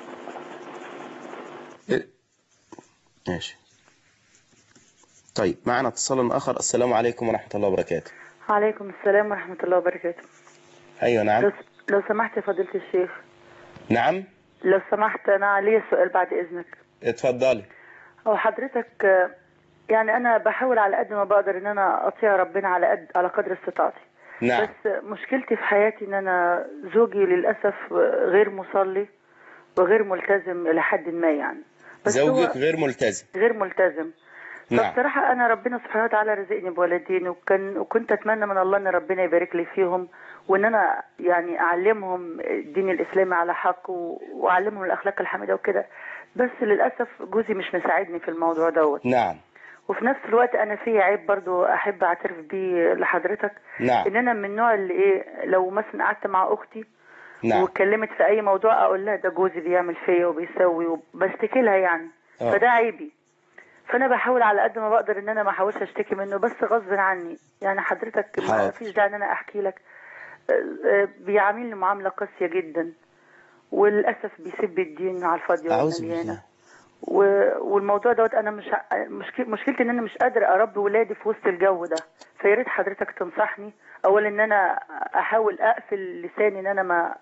S1: ماشي. طيب معنا اتصال آخر. السلام عليكم ورحمة الله وبركاته.
S8: وعليكم السلام ورحمة الله وبركاته.
S1: أيوة نعم.
S8: لو سمحت يا فضيلة الشيخ.
S1: نعم.
S8: لو سمحت أنا لي سؤال بعد إذنك.
S1: اتفضلي.
S8: هو حضرتك يعني أنا بحاول على قد ما بقدر إن أنا أطيع ربنا على قدر استطاعتي.
S1: نعم.
S8: بس مشكلتي في حياتي إن أنا زوجي للأسف غير مصلي وغير ملتزم إلى حد ما، يعني
S1: زوجك غير ملتزم.
S8: غير ملتزم.
S1: نعم.
S8: فبصراحة أنا ربنا سبحانه وتعالى رزقني بولدين، وكنت أتمنى من الله أن ربنا يبارك لي فيهم، وأن أنا يعني أعلمهم الدين الإسلامي على حق وأعلمهم الأخلاق الحميدة وكده. بس للأسف جوزي مش مساعدني في الموضوع دوت.
S1: نعم.
S8: وفي نفس الوقت أنا في عيب برضو أحب أعترف بيه لحضرتك.
S1: نعم.
S8: إن أنا من النوع اللي لو مثلا قعدت مع أختي
S1: نعم.
S8: واتكلمت في أي موضوع أقول لها ده جوزي بيعمل فيا وبيسوي وبشتكي لها يعني. فده عيبي. فانا بحاول على قد ما بقدر ان انا ما احاولش اشتكي منه، بس غصب عني يعني. حضرتك ما فيش داعي ان انا احكي لك. بيعاملني معامله قاسيه جدا، وللاسف بيسب الدين على الفاضي والمليانه. والموضوع دوت انا مش مشكلتي ان انا مش قادره اربي ولادي في وسط الجو ده. فيا ريت حضرتك تنصحني اولا ان انا احاول اقفل لساني، ان انا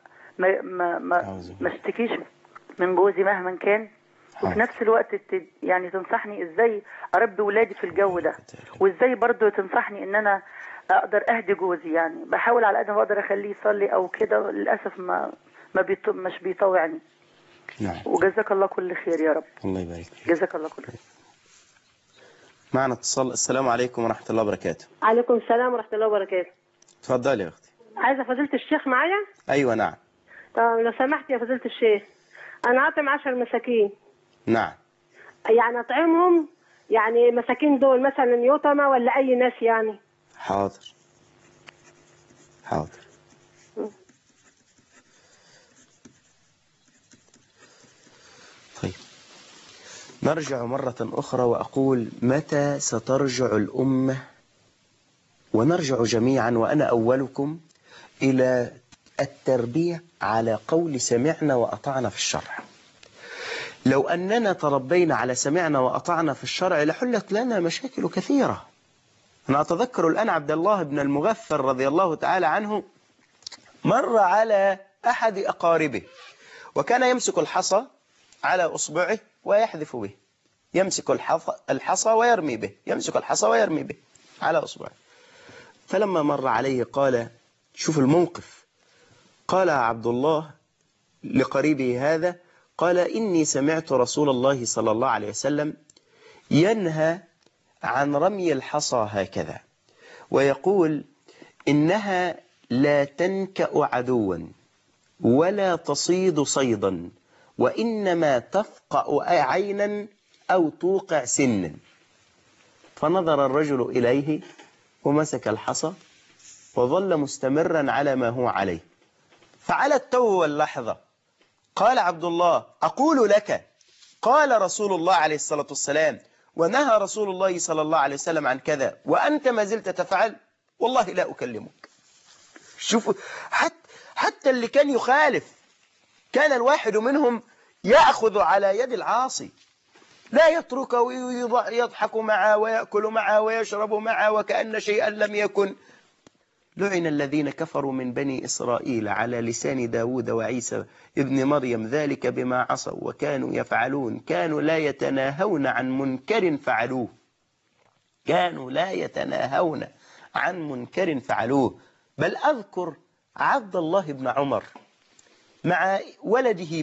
S8: ما اشتكيش من جوزي مهما كان. وفي نفس الوقت يعني تنصحني ازاي اربي ولادي في الجو ده، وازاي برضو تنصحني ان انا اقدر اهدي جوزي. يعني بحاول على قد ما اقدر اخليه يصلي او كده، للاسف مش بيطوعني.
S1: نعم.
S8: وجزاك الله كل خير يا رب.
S1: الله يبارك فيك.
S8: جزاك الله كل خير.
S1: معنا اتصال. السلام عليكم ورحمة الله وبركاته.
S9: عليكم السلام ورحمة الله وبركاته.
S1: اتفضلي يا اختي.
S9: عايزة فضيلة الشيخ معايا؟
S1: ايوه نعم.
S9: طب لو سمحت يا فضيلة الشيخ، انا اطعم 10 مساكين.
S1: نعم.
S9: يعني اطعمهم، يعني مساكين دول مثلا يتامى ولا اي ناس يعني؟
S1: حاضر. طيب، نرجع مرة أخرى وأقول متى سترجع الأمة ونرجع جميعا وأنا أولكم إلى التربية على قول سمعنا وأطعنا في الشرع. لو أننا تربينا على سمعنا وأطعنا في الشرع لحلت لنا مشاكل كثيرة. أنا أتذكر الآن عبد الله بن المغفر رضي الله تعالى عنه مر على أحد أقاربه، وكان يمسك الحصى على أصبعه ويحذف به، يمسك الحصى ويرمي به، يمسك الحصى ويرمي به على أصبعه. فلما مر عليه قال، شوف الموقف، قال عبد الله لقريبه هذا، قال إني سمعت رسول الله صلى الله عليه وسلم ينهى عن رمي الحصى هكذا، ويقول إنها لا تنكأ عدوا ولا تصيد صيدا، وإنما تفقأ عينا أو توقع سنا. فنظر الرجل إليه ومسك الحصى وظل مستمرا على ما هو عليه. فعلى التو واللحظة قال عبد الله أقول لك قال رسول الله عليه الصلاة والسلام ونهى رسول الله صلى الله عليه وسلم عن كذا وأنت ما زلت تفعل، والله لا أكلمك. شوفوا حتى اللي كان يخالف كان الواحد منهم يأخذ على يد العاصي، لا يتركه ويضحك معه ويأكل معه ويشرب معه وكأن شيئا لم يكن. لعن الذين كفروا من بني إسرائيل على لسان داود وعيسى ابن مريم ذلك بما عصوا وكانوا يفعلون، كانوا لا يتناهون عن منكر فعلوه، كانوا لا يتناهون عن منكر فعلوه. بل أذكر عبد الله بن عمر مع ولده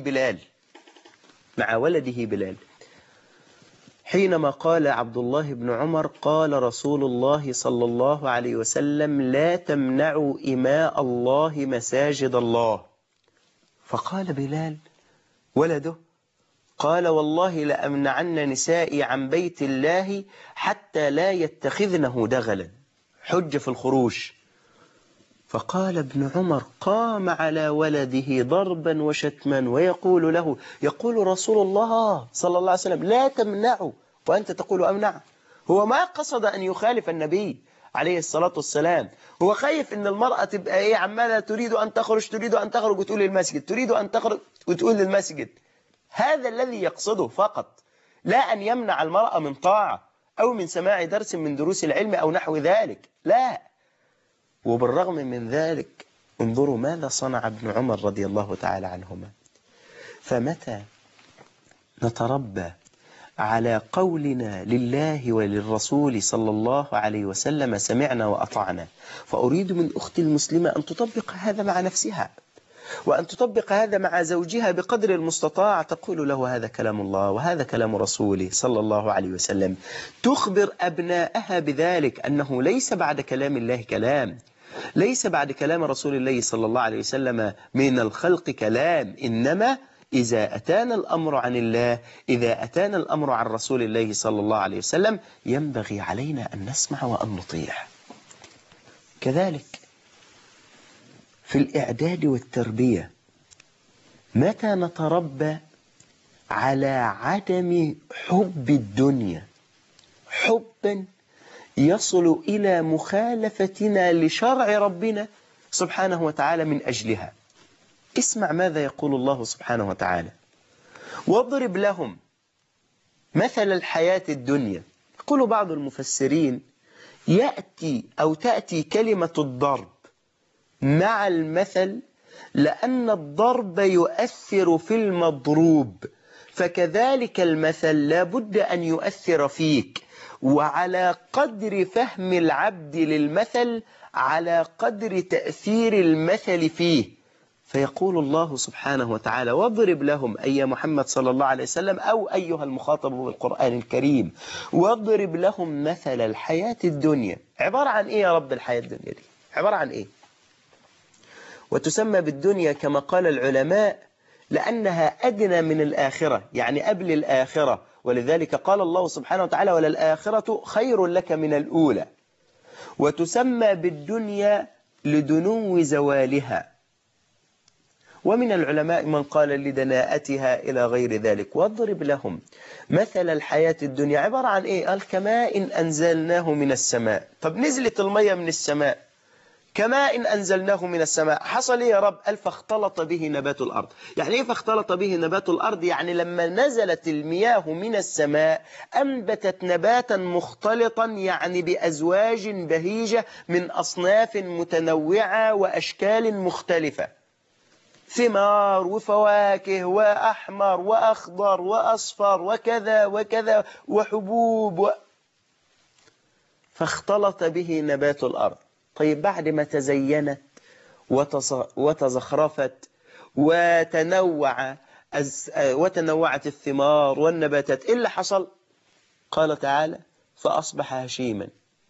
S1: بلال حينما قال عبد الله بن عمر قال رسول الله صلى الله عليه وسلم لا تمنعوا إماء الله مساجد الله. فقال بلال ولده قال والله لأمنعن نسائي عن بيت الله حتى لا يتخذنه دغلا، حج في الخروج. فقال ابن عمر قام على ولده ضربا وشتما ويقول له، يقول رسول الله صلى الله عليه وسلم لا تمنعوا وأنت تقول أمنع. هو ما قصد أن يخالف النبي عليه الصلاة والسلام، هو خايف أن المرأة تبقى عمالة تريد أن تخرج وتقول للمسجد، تريد أن تخرج وتقول للمسجد. هذا الذي يقصده فقط، لا أن يمنع المرأة من طاعة أو من سماع درس من دروس العلم أو نحو ذلك، لا. وبالرغم من ذلك انظروا ماذا صنع ابن عمر رضي الله تعالى عنهما. فمتى نتربى على قولنا لله وللرسول صلى الله عليه وسلم سمعنا وأطعنا، فأريد من أختي المسلمة أن تطبق هذا مع نفسها، وأن تطبق هذا مع زوجها بقدر المستطاع، تقول له هذا كلام الله وهذا كلام رسوله صلى الله عليه وسلم، تخبر أبنائها بذلك أنه ليس بعد كلام الله كلام، ليس بعد كلام رسول الله صلى الله عليه وسلم من الخلق كلام، إنما إذا أتانا الأمر عن الله، إذا أتانا الأمر عن رسول الله صلى الله عليه وسلم، ينبغي علينا أن نسمع وأن نطيع. كذلك في الإعداد والتربية، متى نتربى على عدم حب الدنيا، حبا يصل إلى مخالفتنا لشرع ربنا سبحانه وتعالى من أجلها. اسمع ماذا يقول الله سبحانه وتعالى: واضرب لهم مثل الحياة الدنيا. يقول بعض المفسرين: تأتي كلمة الضرب مع المثل لأن الضرب يؤثر في المضروب، فكذلك المثل لا بد أن يؤثر فيك، وعلى قدر فهم العبد للمثل على قدر تأثير المثل فيه. فيقول الله سبحانه وتعالى: واضرب لهم، أي محمد صلى الله عليه وسلم أو أيها المخاطب بالقرآن الكريم، واضرب لهم مثل الحياة الدنيا. عبارة عن إيه يا رب الحياة الدنيا دي؟ عبارة عن إيه؟ وتسمى بالدنيا كما قال العلماء لأنها أدنى من الآخرة، يعني قبل الآخرة، ولذلك قال الله سبحانه وتعالى: وللآخرة خير لك من الأولى. وتسمى بالدنيا لدنو زوالها، ومن العلماء من قال لدناءتها إلى غير ذلك. واضرب لهم مثل الحياة الدنيا عبارة عن إيه؟ قال: كماء أنزلناه من السماء. طب نزلت المية من السماء، كماء أنزلناه من السماء، حصل إيه يا رب؟ قال: فاختلط به نبات الأرض. يعني إيه فاختلط به نبات الأرض؟ يعني لما نزلت المياه من السماء أنبتت نباتا مختلطا، يعني بأزواج بهيجة من أصناف متنوعة وأشكال مختلفة، ثمار وفواكه وأحمر وأخضر وأصفر وكذا وكذا وحبوب فاختلط به نبات الأرض. طيب بعد ما تزينت وتزخرفت وتنوعت الثمار والنباتات، إيه اللي حصل؟ قال تعالى: فأصبح هشيما.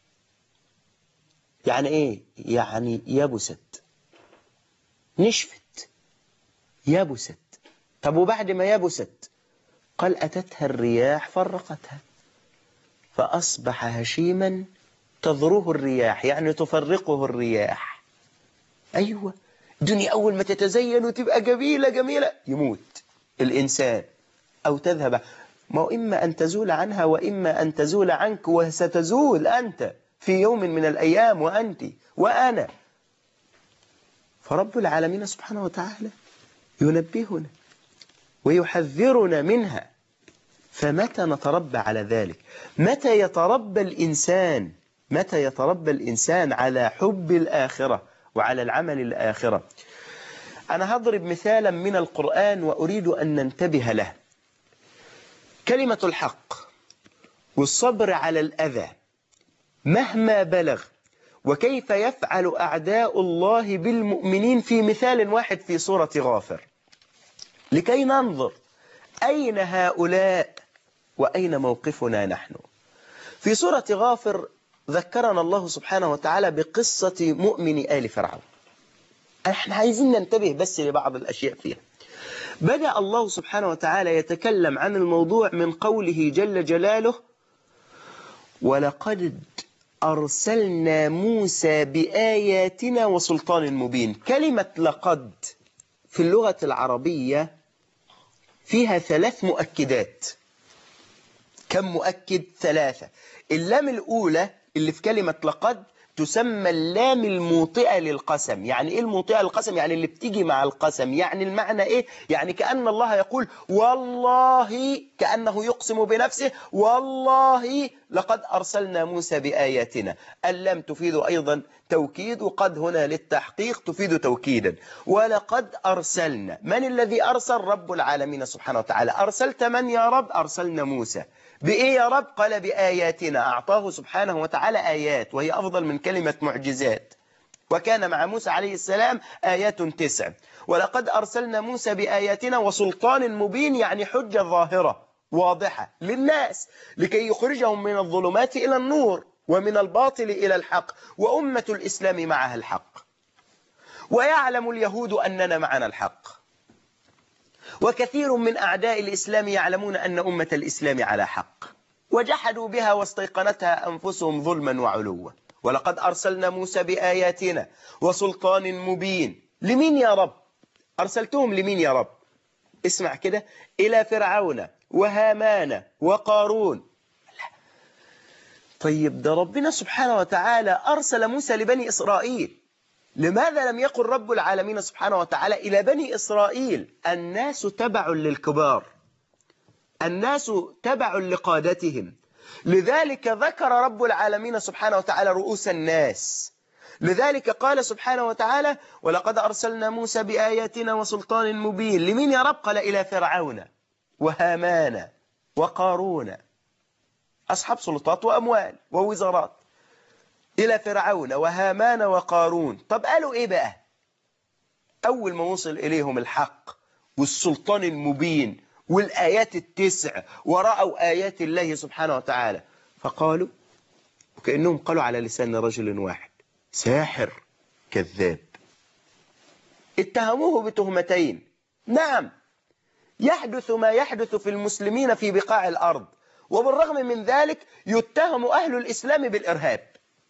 S1: يعني إيه؟ يعني يبست، نشفت، يبست. طب وبعد ما يبست؟ قال: أتتها الرياح فرقتها فأصبح هشيما تذروه الرياح، يعني تفرقه الرياح. أيوة، الدنيا أول ما تتزين وتبقى جميلة جميلة يموت الإنسان أو تذهب. ما إما أن تزول عنها وإما أن تزول عنك، وستزول أنت في يوم من الأيام، وأنت وأنا. فرب العالمين سبحانه وتعالى ينبهنا ويحذرنا منها. فمتى نتربى على ذلك؟ متى يتربى الإنسان على حب الآخرة وعلى العمل الآخرة؟ أنا هضرب مثالا من القرآن وأريد أن ننتبه له. كلمة الحق والصبر على الأذى مهما بلغ، وكيف يفعل أعداء الله بالمؤمنين، في مثال واحد في سورة غافر، لكي ننظر أين هؤلاء وأين موقفنا نحن. في سورة غافر ذكرنا الله سبحانه وتعالى بقصة مؤمن آل فرعون. احنا عايزين ننتبه بس لبعض الأشياء فيها. بدأ الله سبحانه وتعالى يتكلم عن الموضوع من قوله جل جلاله: ولقد أرسلنا موسى بآياتنا وسلطان مبين. كلمة لقد في اللغة العربية فيها 3 مؤكدات. كم مؤكد؟ 3. اللام الأولى اللي في كلمة لقد تسمى اللام الموطئة للقسم. يعني إيه الموطئة للقسم؟ يعني اللي بتيجي مع القسم. يعني المعنى إيه؟ يعني كأن الله يقول والله، كأنه يقسم بنفسه: والله لقد أرسلنا موسى بآياتنا. اللام تفيد أيضا توكيد، وقد هنا للتحقيق تفيد توكيدا. ولقد أرسلنا، من الذي أرسل؟ رب العالمين سبحانه وتعالى. أرسلت من يا رب؟ أرسلنا موسى. بإيه يا رب؟ قال بآياتنا. أعطاه سبحانه وتعالى آيات، وهي أفضل من كلمة معجزات. وكان مع موسى عليه السلام آيات 9. ولقد أرسلنا موسى بآياتنا وسلطان مبين، يعني حجة ظاهرة واضحة للناس لكي يخرجهم من الظلمات إلى النور ومن الباطل إلى الحق، وأمة الإسلام معها الحق، ويعلم اليهود أننا معنا الحق، وكثير من أعداء الإسلام يعلمون أن أمة الإسلام على حق، وجحدوا بها واستيقنتها أنفسهم ظلما وعلوا. ولقد أرسلنا موسى بآياتنا وسلطان مبين. لمين يا رب؟ أرسلتهم لمين يا رب؟ اسمع كده، إلى فرعون وهامان وقارون. طيب ده ربنا سبحانه وتعالى أرسل موسى لبني إسرائيل، لماذا لم يقل رب العالمين سبحانه وتعالى إلى بني إسرائيل؟ الناس تبع للكبار، الناس تبع لقادتهم، لذلك ذكر رب العالمين سبحانه وتعالى رؤوس الناس. لذلك قال سبحانه وتعالى ولقد أرسلنا موسى بآياتنا وسلطان مبين. لمين يا رب؟ قال إلى فرعون وهامان وقارون، أصحاب سلطات وأموال ووزارات. إلى فرعون وهامان وقارون. طب قالوا إيه بقى؟ أول ما وصل إليهم الحق والسلطان المبين والآيات 9 ورأوا آيات الله سبحانه وتعالى، فقالوا وكأنهم قالوا على لسان رجل واحد: ساحر كذاب. اتهموه بتهمتين. نعم، يحدث ما يحدث في المسلمين في بقاع الأرض، وبالرغم من ذلك يتهم أهل الإسلام بالإرهاب،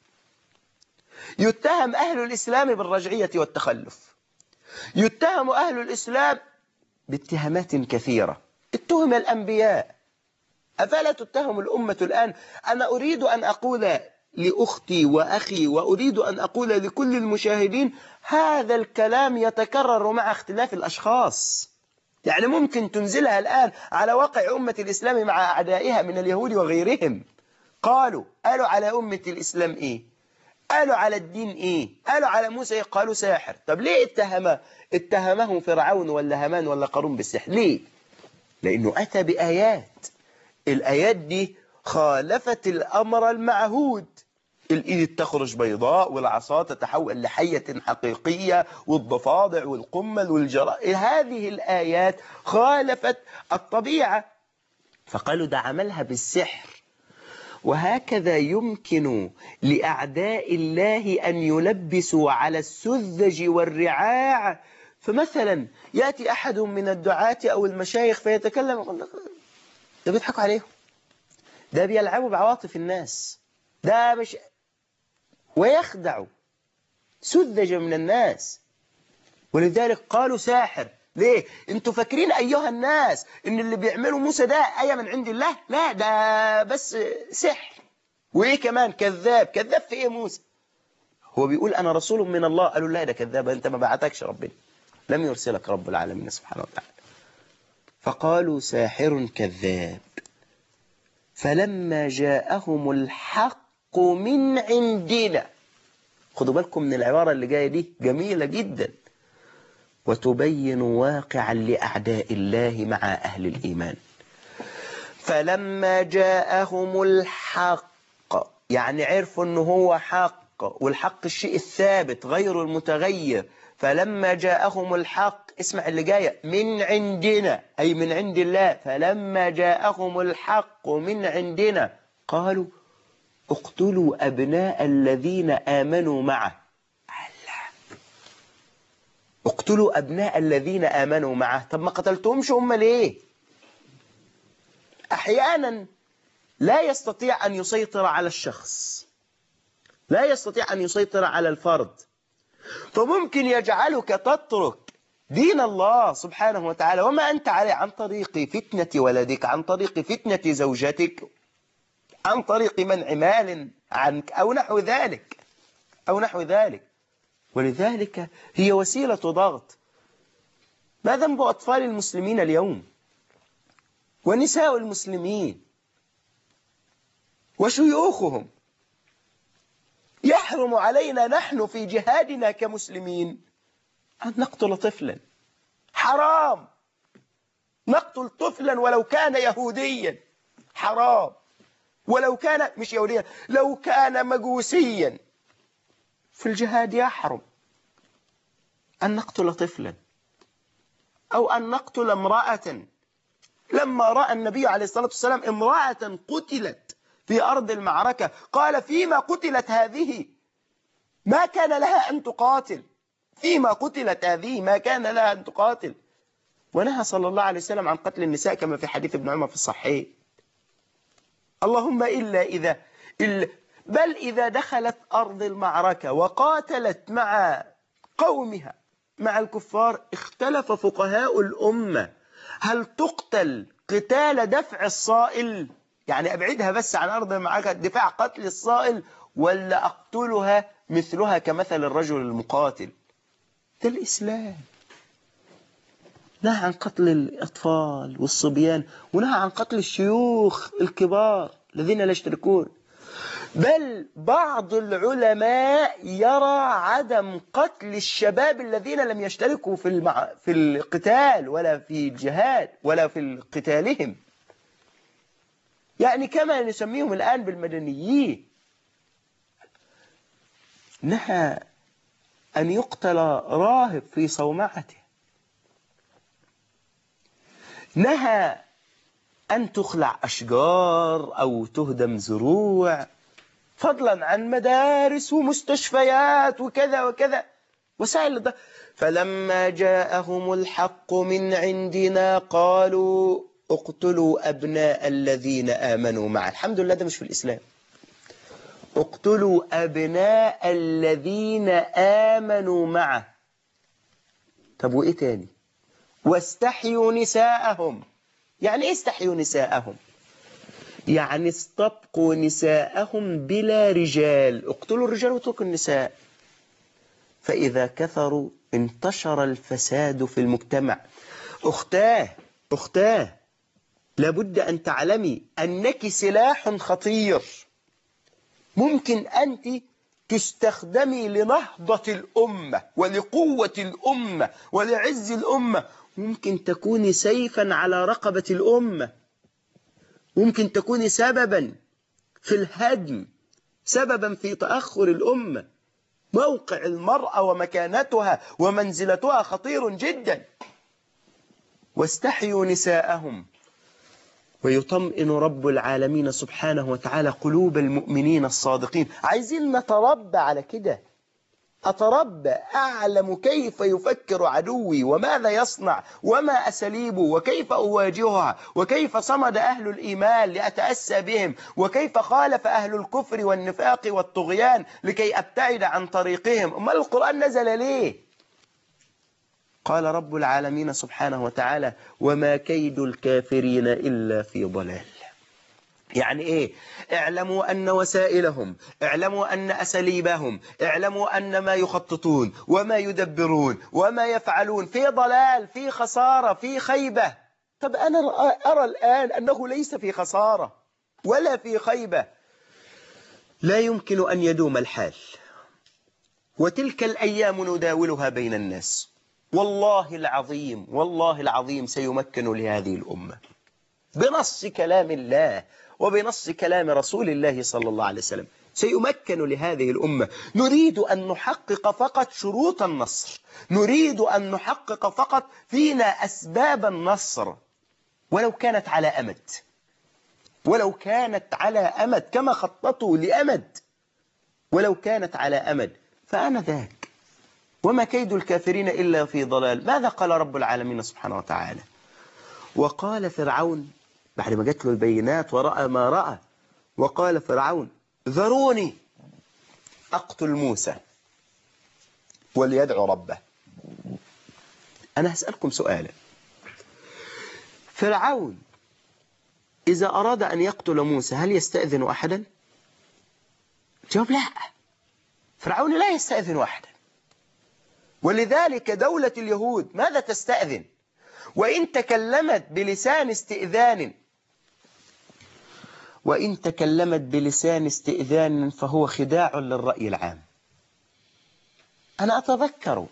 S1: يتهم أهل الإسلام بالرجعية والتخلف، يتهم أهل الإسلام باتهامات كثيرة. اتهم الأنبياء، أفلا تتهم الأمة الآن؟ أنا أريد أن أقول لأختي وأخي وأريد أن أقول لكل المشاهدين هذا الكلام يتكرر مع اختلاف الأشخاص. يعني ممكن تنزلها الآن على واقع أمة الإسلام مع أعدائها من اليهود وغيرهم. قالوا على أمة الإسلام إيه؟ قالوا على الدين إيه؟ قالوا على موسى إيه؟ قالوا ساحر. طب ليه اتهمه فرعون ولا هامان ولا قارون بالسحر؟ ليه؟ لأنه أتى بآيات، الآيات دي خالفت الأمر المعهود. الإيد تخرج بيضاء، والعصا تتحول لحية حقيقية، والضفادع والقمل والجرائم. هذه الآيات خالفت الطبيعة، فقالوا ده عملها بالسحر. وهكذا يمكن لأعداء الله أن يلبسوا على السذج والرعاع. فمثلا يأتي أحد من الدعاة أو المشايخ فيتكلم يقول لك ده بيضحكوا عليهم، ده بيلعبوا بعواطف الناس، ده مش، ويخدعوا سذج من الناس. ولذلك قالوا ساحر. ليه؟ انتوا فاكرين أيها الناس ان اللي بيعملوا موسى ده آية من عند الله؟ لا، ده بس سحر. وإيه كمان؟ كذاب. كذاب في إيه موسى؟ هو بيقول أنا رسول من الله. قالوا لا، ده كذاب، أنت ما بعتكش ربنا، لم يرسلك رب العالمين سبحانه وتعالى. فقالوا ساحر كذاب. فلما جاءهم الحق من عندنا، خدوا بالكم من العبارة اللي جاية دي، جميلة جدا، وتبين واقعا لأعداء الله مع أهل الإيمان. فلما جاءهم الحق، يعني عرفوا أنه هو حق، والحق الشيء الثابت غير المتغير. فلما جاءهم الحق، اسمع اللي جاية، من عندنا، أي من عند الله. فلما جاءهم الحق من عندنا قالوا اقتلوا أبناء الذين آمنوا معه. اقتلوا أبناء الذين آمنوا معه. طب ما قتلتهمش هم ليه؟ أحيانا لا يستطيع أن يسيطر على الشخص، لا يستطيع أن يسيطر على الفرد، فممكن يجعلك تترك دين الله سبحانه وتعالى وما أنت عليه عن طريق فتنة ولدك، عن طريق فتنة زوجتك، عن طريق منع مال عنك أو نحو ذلك أو نحو ذلك. ولذلك هي وسيلة ضغط. ما ذنب أطفال المسلمين اليوم ونساء المسلمين وشيوخهم؟ يحرم علينا نحن في جهادنا كمسلمين أن نقتل طفلا. حرام نقتل طفلا ولو كان يهوديا، حرام. ولو كان مش يهوديا، لو كان مجوسيا في الجهاد يحرم أن نقتل طفلا أو أن نقتل امرأة. لما رأى النبي عليه الصلاة والسلام امرأة قتلت في أرض المعركة قال: فيما قتلت هذه؟ ما كان لها أن تقاتل. فيما قتلت هذه ما كان لها أن تقاتل. ونهى صلى الله عليه وسلم عن قتل النساء كما في حديث ابن عمر في الصحيح. اللهم بل إذا دخلت أرض المعركة وقاتلت مع قومها مع الكفار، اختلف فقهاء الأمة هل تقتل قتال دفع الصائل، يعني أبعدها بس عن أرض المعركة دفاع قتل الصائل، ولا أقتلها مثلها كمثل الرجل المقاتل؟ ده الإسلام. نهى عن قتل الأطفال والصبيان، ونهى عن قتل الشيوخ الكبار الذين لا يشتركون. بل بعض العلماء يرى عدم قتل الشباب الذين لم يشتركوا في القتال ولا في الجهاد ولا في قتالهم، يعني كما نسميهم الآن بالمدنيين. نهى أن يقتل راهب في صومعته، نهى أن تخلع أشجار أو تهدم زروع، فضلا عن مدارس ومستشفيات وكذا وكذا وسائل. فلما جاءهم الحق من عندنا قالوا اقتلوا أبناء الذين آمنوا معه. الحمد لله ده مش في الإسلام. اقتلوا أبناء الذين آمنوا معه. طب وإيه تاني؟ واستحيوا نساءهم. يعني إيه استحيوا نساءهم؟ يعني استبقوا نساءهم بلا رجال. اقتلوا الرجال واتركوا النساء. فإذا كثروا انتشر الفساد في المجتمع. أختاه لابد أن تعلمي أنك سلاح خطير. ممكن أنت تستخدمي لنهضة الأمة ولقوة الأمة ولعز الأمة. ممكن تكوني سيفا على رقبة الأمة. ممكن تكوني سببا في الهدم، سببا في تأخر الأمة. موقع المرأة ومكانتها ومنزلتها خطير جدا. واستحيوا نساءهم. ويطمئن رب العالمين سبحانه وتعالى قلوب المؤمنين الصادقين. عايزين نتربى على كده. أتربى، أعلم كيف يفكر عدوي وماذا يصنع وما أساليبه وكيف أواجهها وكيف صمد أهل الإيمان لأتأسى بهم وكيف خالف أهل الكفر والنفاق والطغيان لكي أبتعد عن طريقهم. أما القرآن نزل ليه؟ قال رب العالمين سبحانه وتعالى: وما كيد الكافرين إلا في ضلال. يعني إيه؟ اعلموا أن وسائلهم، اعلموا أن أساليبهم، اعلموا أن ما يخططون وما يدبرون وما يفعلون في ضلال، في خسارة، في خيبة. طب أنا أرى الآن أنه ليس في خسارة ولا في خيبة. لا يمكن أن يدوم الحال، وتلك الأيام نداولها بين الناس. والله العظيم والله العظيم سيمكن لهذه الأمة بنص كلام الله وبنص كلام رسول الله صلى الله عليه وسلم. سيمكن لهذه الأمة. نريد أن نحقق فقط شروط النصر، نريد أن نحقق فقط فينا أسباب النصر، ولو كانت على أمد، ولو كانت على أمد كما خططوا لأمد، ولو كانت على أمد. فأنا ذاك. وما كيد الكافرين إلا في ضلال. ماذا قال رب العالمين سبحانه وتعالى؟ وقال فرعون بعد ما جات له البينات ورأى ما رأى، وقال فرعون: ذروني أقتل موسى وليدعو ربه. أنا هسألكم سؤالا. فرعون إذا أراد أن يقتل موسى هل يستأذن أحدا؟ جواب لا. فرعون لا يستأذن أحدا. ولذلك دولة اليهود ماذا تستأذن؟ وإن تكلمت بلسان استئذان فهو خداع للرأي العام. أنا أتذكر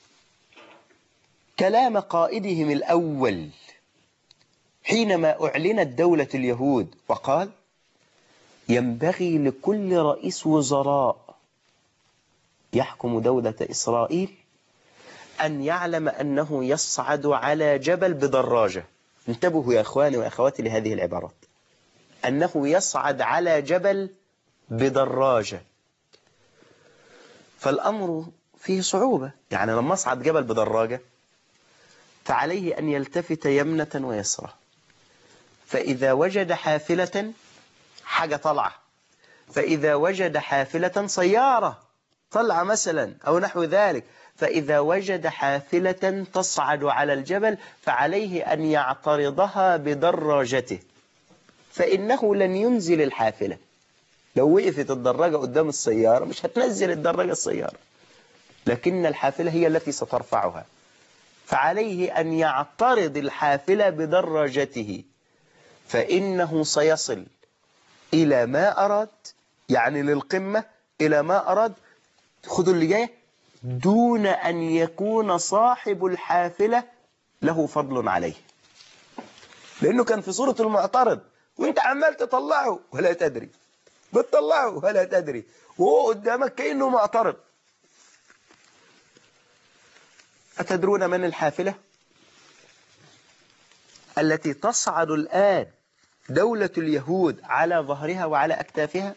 S1: كلام قائدهم الأول حينما أعلنت دولة اليهود وقال: ينبغي لكل رئيس وزراء يحكم دولة إسرائيل أن يعلم أنه يصعد على جبل بدراجة. انتبهوا يا أخواني وأخواتي لهذه العبارات، أنه يصعد على جبل بدراجة. فالأمر فيه صعوبة، يعني لما أصعد جبل بدراجة فعليه أن يلتفت يمنة ويسرى، فإذا وجد حافلة حاجة طلعة، فإذا وجد حافلة سيارة طلعة مثلا أو نحو ذلك، فإذا وجد حافلة تصعد على الجبل فعليه أن يعترضها بدراجته، فإنه لن ينزل الحافلة. لو وقفت الدراجة قدام السيارة مش هتنزل الدراجة السيارة، لكن الحافلة هي التي سترفعها، فعليه أن يعترض الحافلة بدراجته، فإنه سيصل إلى ما أراد، يعني للقمة إلى ما أراد. خذوا اللي جاي، دون أن يكون صاحب الحافلة له فضل عليه، لأنه كان في صورة المعترض وانت عمال تطلعه ولا تدري، بتطلعه ولا تدري، وهو قدامك كأنه معترض. أتدرون من الحافلة التي تصعد الآن دولة اليهود على ظهرها وعلى أكتافها؟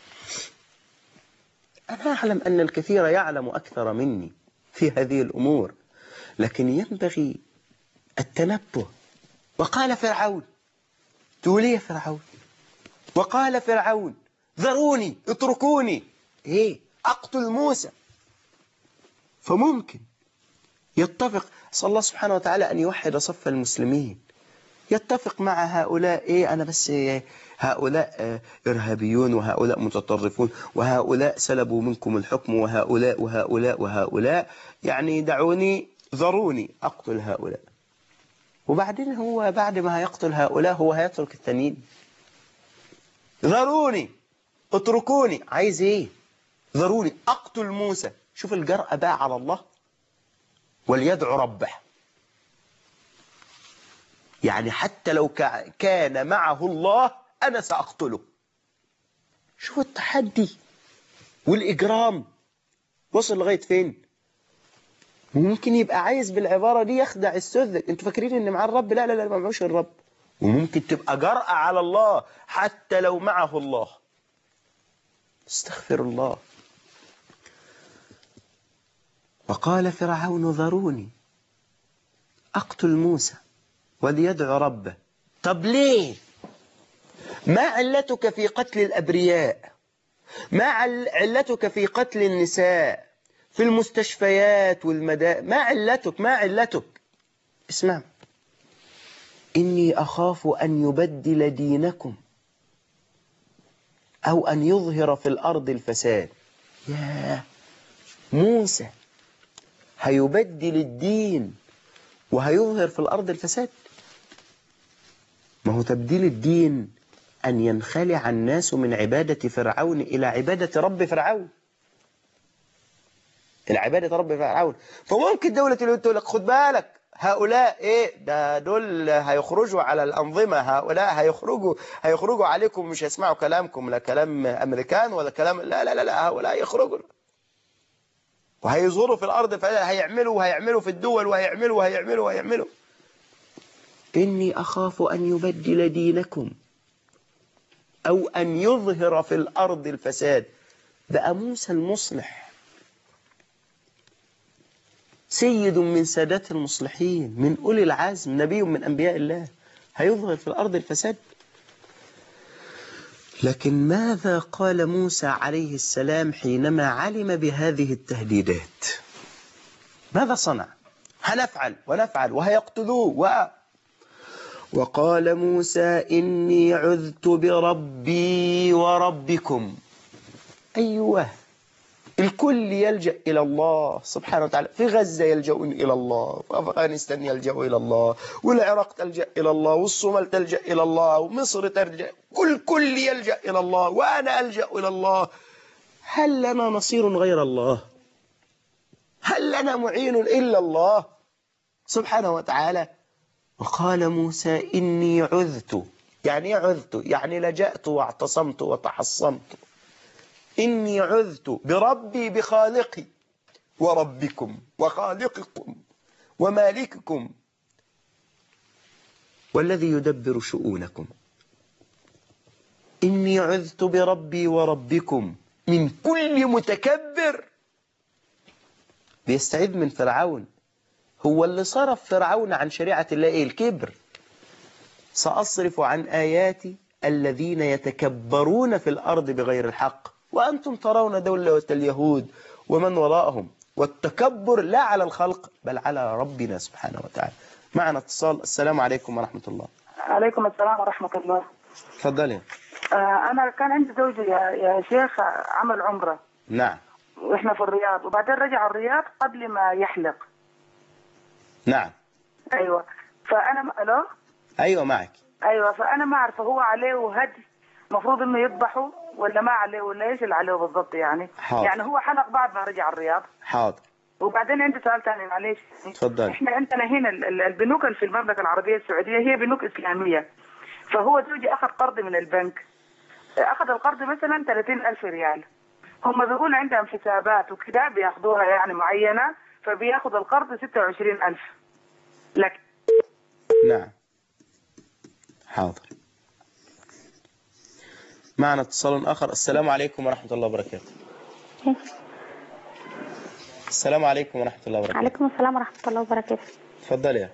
S1: أنا أعلم أن الكثير يعلم أكثر مني في هذه الأمور، لكن ينبغي التنبه. وقال فرعون، تولي فرعون، وقال فرعون ذروني اتركوني أقتل موسى. فممكن يتفق، صلى الله سبحانه وتعالى أن يوحد صف المسلمين، يتفق مع هؤلاء أنا بس هؤلاء إرهابيون وهؤلاء متطرفون وهؤلاء سلبوا منكم الحكم وهؤلاء وهؤلاء وهؤلاء، يعني دعوني ذروني أقتل هؤلاء. وبعدين هو بعد ما هيقتل هؤلاء هو هيترك التانيين. ذروني اتركوني، عايز ايه؟ ذروني أقتل موسى. شوف الجرأة بقى على الله، وليدعو ربه، يعني حتى لو كان معه الله أنا سأقتله. شوف التحدي والإجرام وصل لغاية فين. ممكن يبقى عايز بالعبارة دي يخدع السذج، انتوا فاكرين ان مع الرب؟ لا لا لا، ما معوش الرب. وممكن تبقى جرأة على الله حتى لو معه الله. استغفر الله. وقال فرعون ذروني أقتل موسى وليدعو ربه. طب ليه؟ ما علتك في قتل الأبرياء؟ ما علتك في قتل النساء في المستشفيات والمدائن؟ ما علتك؟ اسمع، إني أخاف أن يبدل دينكم أو أن يظهر في الأرض الفساد. يا موسى هيبدل الدين وهيظهر في الأرض الفساد؟ ما هو تبديل الدين أن ينخلع الناس من عبادة فرعون إلى عبادة رب فرعون، إلى عبادة رب فرعون. فممكن دولة اليهود تقول لك خد بالك هؤلاء دول هيخرجوا على الأنظمة، هؤلاء هيخرجوا عليكم، مش هيسمعوا كلامكم، لا كلام أمريكان ولا كلام، لا لا لا لا، هؤلاء يخرجوا وهيظهروا في الأرض، هيعملوا في الدول وهيعملوا. إني أخاف أن يبدل دينكم أو أن يظهر في الأرض الفساد. بقى موسى المصلح، سيد من سادات المصلحين، من أولي العزم، نبي من أنبياء الله، هيظهر في الأرض الفساد. لكن ماذا قال موسى عليه السلام حينما علم بهذه التهديدات؟ ماذا صنع؟ هنفعل ونفعل وهيقتلوه وقال موسى إني عذت بربي وربكم. أيوه، الكل يلجأ إلى الله سبحانه وتعالى. في غزة يلجؤون إلى الله، في أفغانستان يلجأوا إلى الله، والعراق تلجأ إلى الله، والصومال تلجأ إلى الله، ومصر تلجأ، كل يلجأ إلى الله، وأنا ألجأ إلى الله. هل لنا نصير غير الله؟ هل لنا معين إلا الله سبحانه وتعالى؟ وقال موسى إني عذت. يعني إيه عذت؟ يعني لجأت واعتصمت وتحصنت. إني عذت بربي بخالقي وربكم وخالقكم ومالككم والذي يدبر شؤونكم. إني عذت بربي وربكم من كل متكبر. بيستعيذ من فرعون، هو اللي صرف فرعون عن شريعة الله الكبر. سأصرف عن آياتي الذين يتكبرون في الأرض بغير الحق وأنتم ترون دولة اليهود ومن وراءهم، والتكبر لا على الخلق بل على ربنا سبحانه وتعالى. معنا اتصال. السلام عليكم ورحمة الله.
S10: عليكم السلام ورحمة الله.
S1: تفضلي.
S10: أنا كان عندي زوجي يا شيخ عمل عمرة.
S1: نعم.
S10: وإحنا في الرياض، وبعدين رجع الرياض قبل ما يحلق.
S1: نعم.
S10: أيوة. فأنا ألو.
S1: أيوة معك.
S10: أيوة، فأنا ما أعرف هو عليه هدي المفروض إنه يذبحه ولا ما عليه، ولا إيش اللي عليه بالضبط يعني.
S1: حاضر.
S10: يعني هو حلق بعد ما رجع الرياض.
S1: حاضر.
S10: وبعدين عندي سؤال ثاني معلش.
S1: تفضل.
S10: إحنا عندنا هنا البنوك اللي في المملكة العربية السعودية هي بنوك إسلامية. فهو زوجي أخذ قرض من البنك، أخذ القرض مثلا 30,000 ريال. هم بيقول عندهم حسابات وكده بياخدوها يعني معينة، فبياخد القرض 26,000 لك.
S1: نعم. حاضر. معنا اتصال آخر. السلام عليكم ورحمة الله وبركاته. السلام عليكم ورحمة الله وبركاته.
S11: عليكم السلام ورحمة الله وبركاته.
S1: تفضل يا.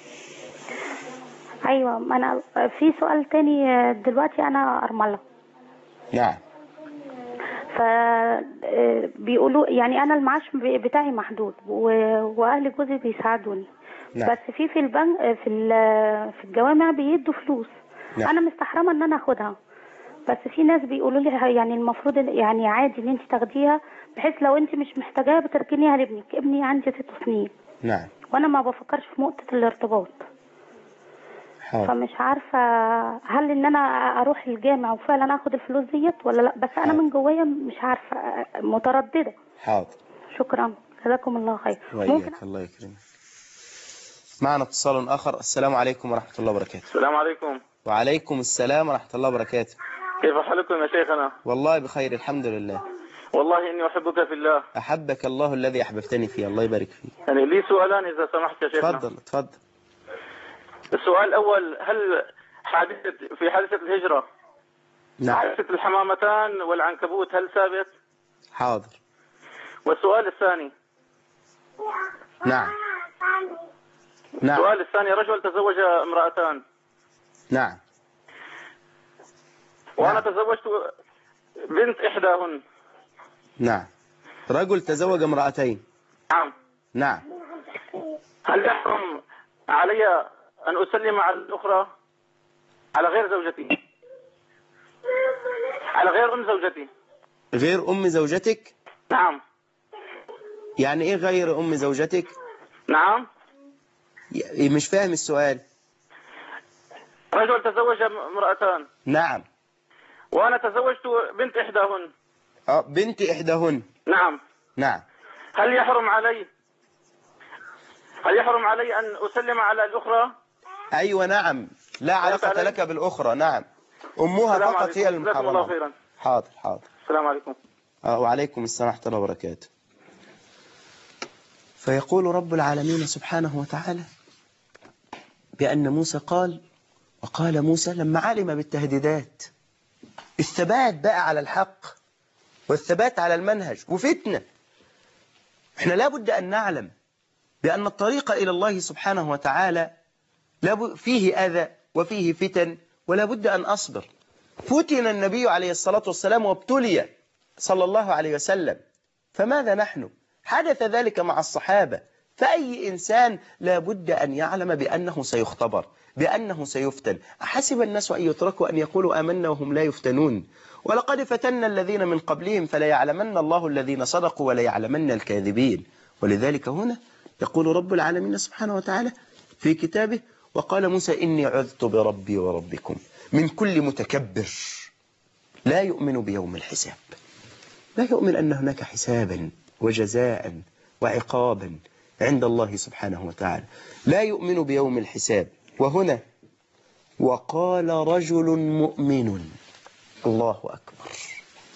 S11: أيوة، أنا في سؤال تاني. دلوقتي أنا أرملة.
S1: نعم.
S11: فبيقولوا يعني أنا المعاش بتاعي محدود وأهل جوزي بيساعدوني. نعم. بس في البنك في الجوامع بيدوا فلوس. نعم. أنا مستحرمة إن أنا أخدها، بس في ناس بيقولوا لي يعني المفروض يعني عادي إن أنت تاخديها، بحيث لو أنت مش محتاجاها بتركنيها لابنك. ابني عندي 6 سنين.
S1: نعم.
S11: وأنا ما بفكرش في نقطة الارتباط. حاضر. فمش عارفة هل ان انا اروح الجامع وفعلا اخد الفلوس ديت ولا لا، بس انا من جوايا مش عارفة، مترددة.
S1: حاضر.
S11: شكرا، جزاكم الله خير.
S1: ممكن. الله يكرمك. معنا اتصال اخر. السلام عليكم ورحمة الله وبركاته.
S12: السلام عليكم.
S1: وعليكم السلام ورحمة الله وبركاته.
S12: كيف حالكم يا شيخنا؟
S1: والله بخير الحمد لله.
S12: والله إني أحبك في الله.
S1: أحبك الله الذي أحببتني فيه. الله يبارك فيك.
S12: يعني لي سؤالان إذا سمحت يا شيخنا.
S1: تفضل تفضل.
S12: السؤال الأول، هل في حادثة الهجرة،
S1: نعم،
S12: حادثة الحمامتان والعنكبوت هل ثابت؟
S1: حاضر.
S12: والسؤال الثاني.
S1: نعم. نعم.
S12: السؤال الثاني، رجل تزوج امرأتان.
S1: نعم.
S12: وأنا تزوجت بنت إحداهن.
S1: نعم. رجل تزوج امرأتين.
S12: نعم.
S1: نعم.
S12: هل يحرم علي أن أسلم على الأخرى على غير زوجتي، على غير أم زوجتي؟
S1: غير أم زوجتك؟
S12: نعم.
S1: يعني إيه غير أم زوجتك؟
S12: نعم.
S1: مش فاهم السؤال.
S12: رجل تزوج امرأتان.
S1: نعم.
S12: وأنا تزوجت بنت إحداهن.
S1: بنت إحداهن.
S12: نعم.
S1: نعم.
S12: هل يحرم علي أن أسلم على الأخرى؟
S1: أيوة نعم، لا علاقة لك بالأخرى. نعم، أمها فقط هي المحرمة.
S12: الله خيرا.
S1: حاضر حاضر.
S12: السلام عليكم.
S1: وعليكم السلام ورحمة الله وبركاته. فيقول رب العالمين سبحانه وتعالى بأن موسى قال، وقال موسى لما علم بالتهديدات، الثبات بقى على الحق والثبات على المنهج وفتنة. احنا لابد أن نعلم بأن الطريق إلى الله سبحانه وتعالى فيه أذى وفيه فتن، ولا بد أن أصبر. فتن النبي عليه الصلاة والسلام وابتلي صلى الله عليه وسلم، فماذا نحن؟ حدث ذلك مع الصحابة. فأي إنسان لا بد أن يعلم بأنه سيختبر، بأنه سيفتن. أحسب الناس أن يتركوا أن يقولوا آمنا وهم لا يفتنون؟ ولقد فتنا الذين من قبلهم فلا يعلمن الله الذين صدقوا ولا يعلمن الكاذبين. ولذلك هنا يقول رب العالمين سبحانه وتعالى في كتابه، وقال موسى إني عذت بربي وربكم من كل متكبر لا يؤمن بيوم الحساب. لا يؤمن أن هناك حسابا وجزاء وعقابا عند الله سبحانه وتعالى، لا يؤمن بيوم الحساب. وهنا وقال رجل مؤمن. الله أكبر.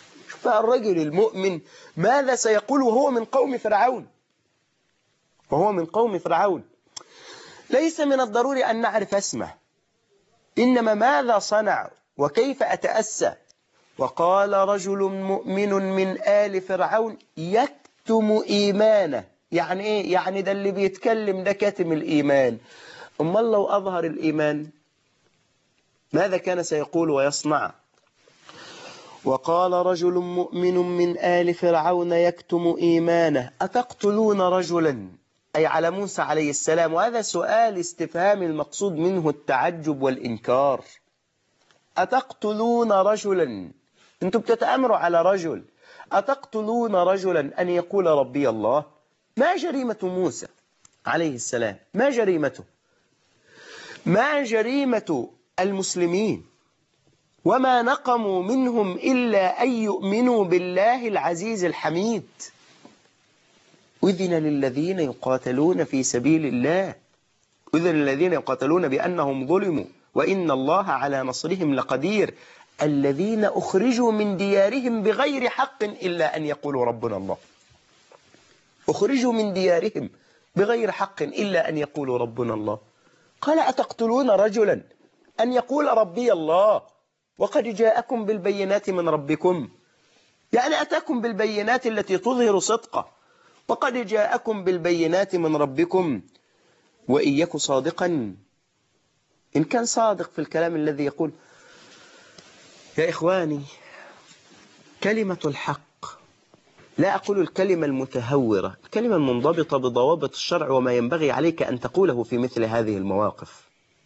S1: فالرجل المؤمن ماذا سيقول وهو من قوم فرعون؟ وهو من قوم فرعون. ليس من الضروري أن نعرف اسمه، إنما ماذا صنع وكيف أتأسى. وقال رجل مؤمن من آل فرعون يكتم إيمانه. يعني إيه؟ يعني ده اللي بيتكلم ده كاتم الإيمان. أمال لو أظهر الإيمان ماذا كان سيقول ويصنع؟ وقال رجل مؤمن من آل فرعون يكتم إيمانه أتقتلون رجلا، أي على موسى عليه السلام، وهذا سؤال استفهام المقصود منه التعجب والإنكار. أتقتلون رجلا، أنتم بتتأمروا على رجل، أتقتلون رجلا أن يقول ربي الله؟ ما جريمة موسى عليه السلام؟ ما جريمته؟ ما جريمة المسلمين؟ وما نقموا منهم إلا أن يؤمنوا بالله العزيز الحميد. أذن للذين يقاتلون في سبيل الله، أذن للذين يقاتلون بأنهم ظلموا وإن الله على نصرهم لقدير. الذين أخرجوا من ديارهم بغير حق إلا أن يقولوا ربنا الله. أخرجوا من ديارهم بغير حق إلا أن يقولوا ربنا الله. قال أتقتلون رجلا أن يقول ربي الله وقد جاءكم بالبينات من ربكم؟ يعني أتاكم بالبينات التي تظهر صدقه، وقد جاءكم بالبينات من ربكم. وإن يك صادقا، إن كان صادق في الكلام الذي يقول. يا إخواني، كلمة الحق، لا أقول الكلمة المتهورة، الكلمة المنضبطة بضوابط الشرع وما ينبغي عليك أن تقوله في مثل هذه المواقف.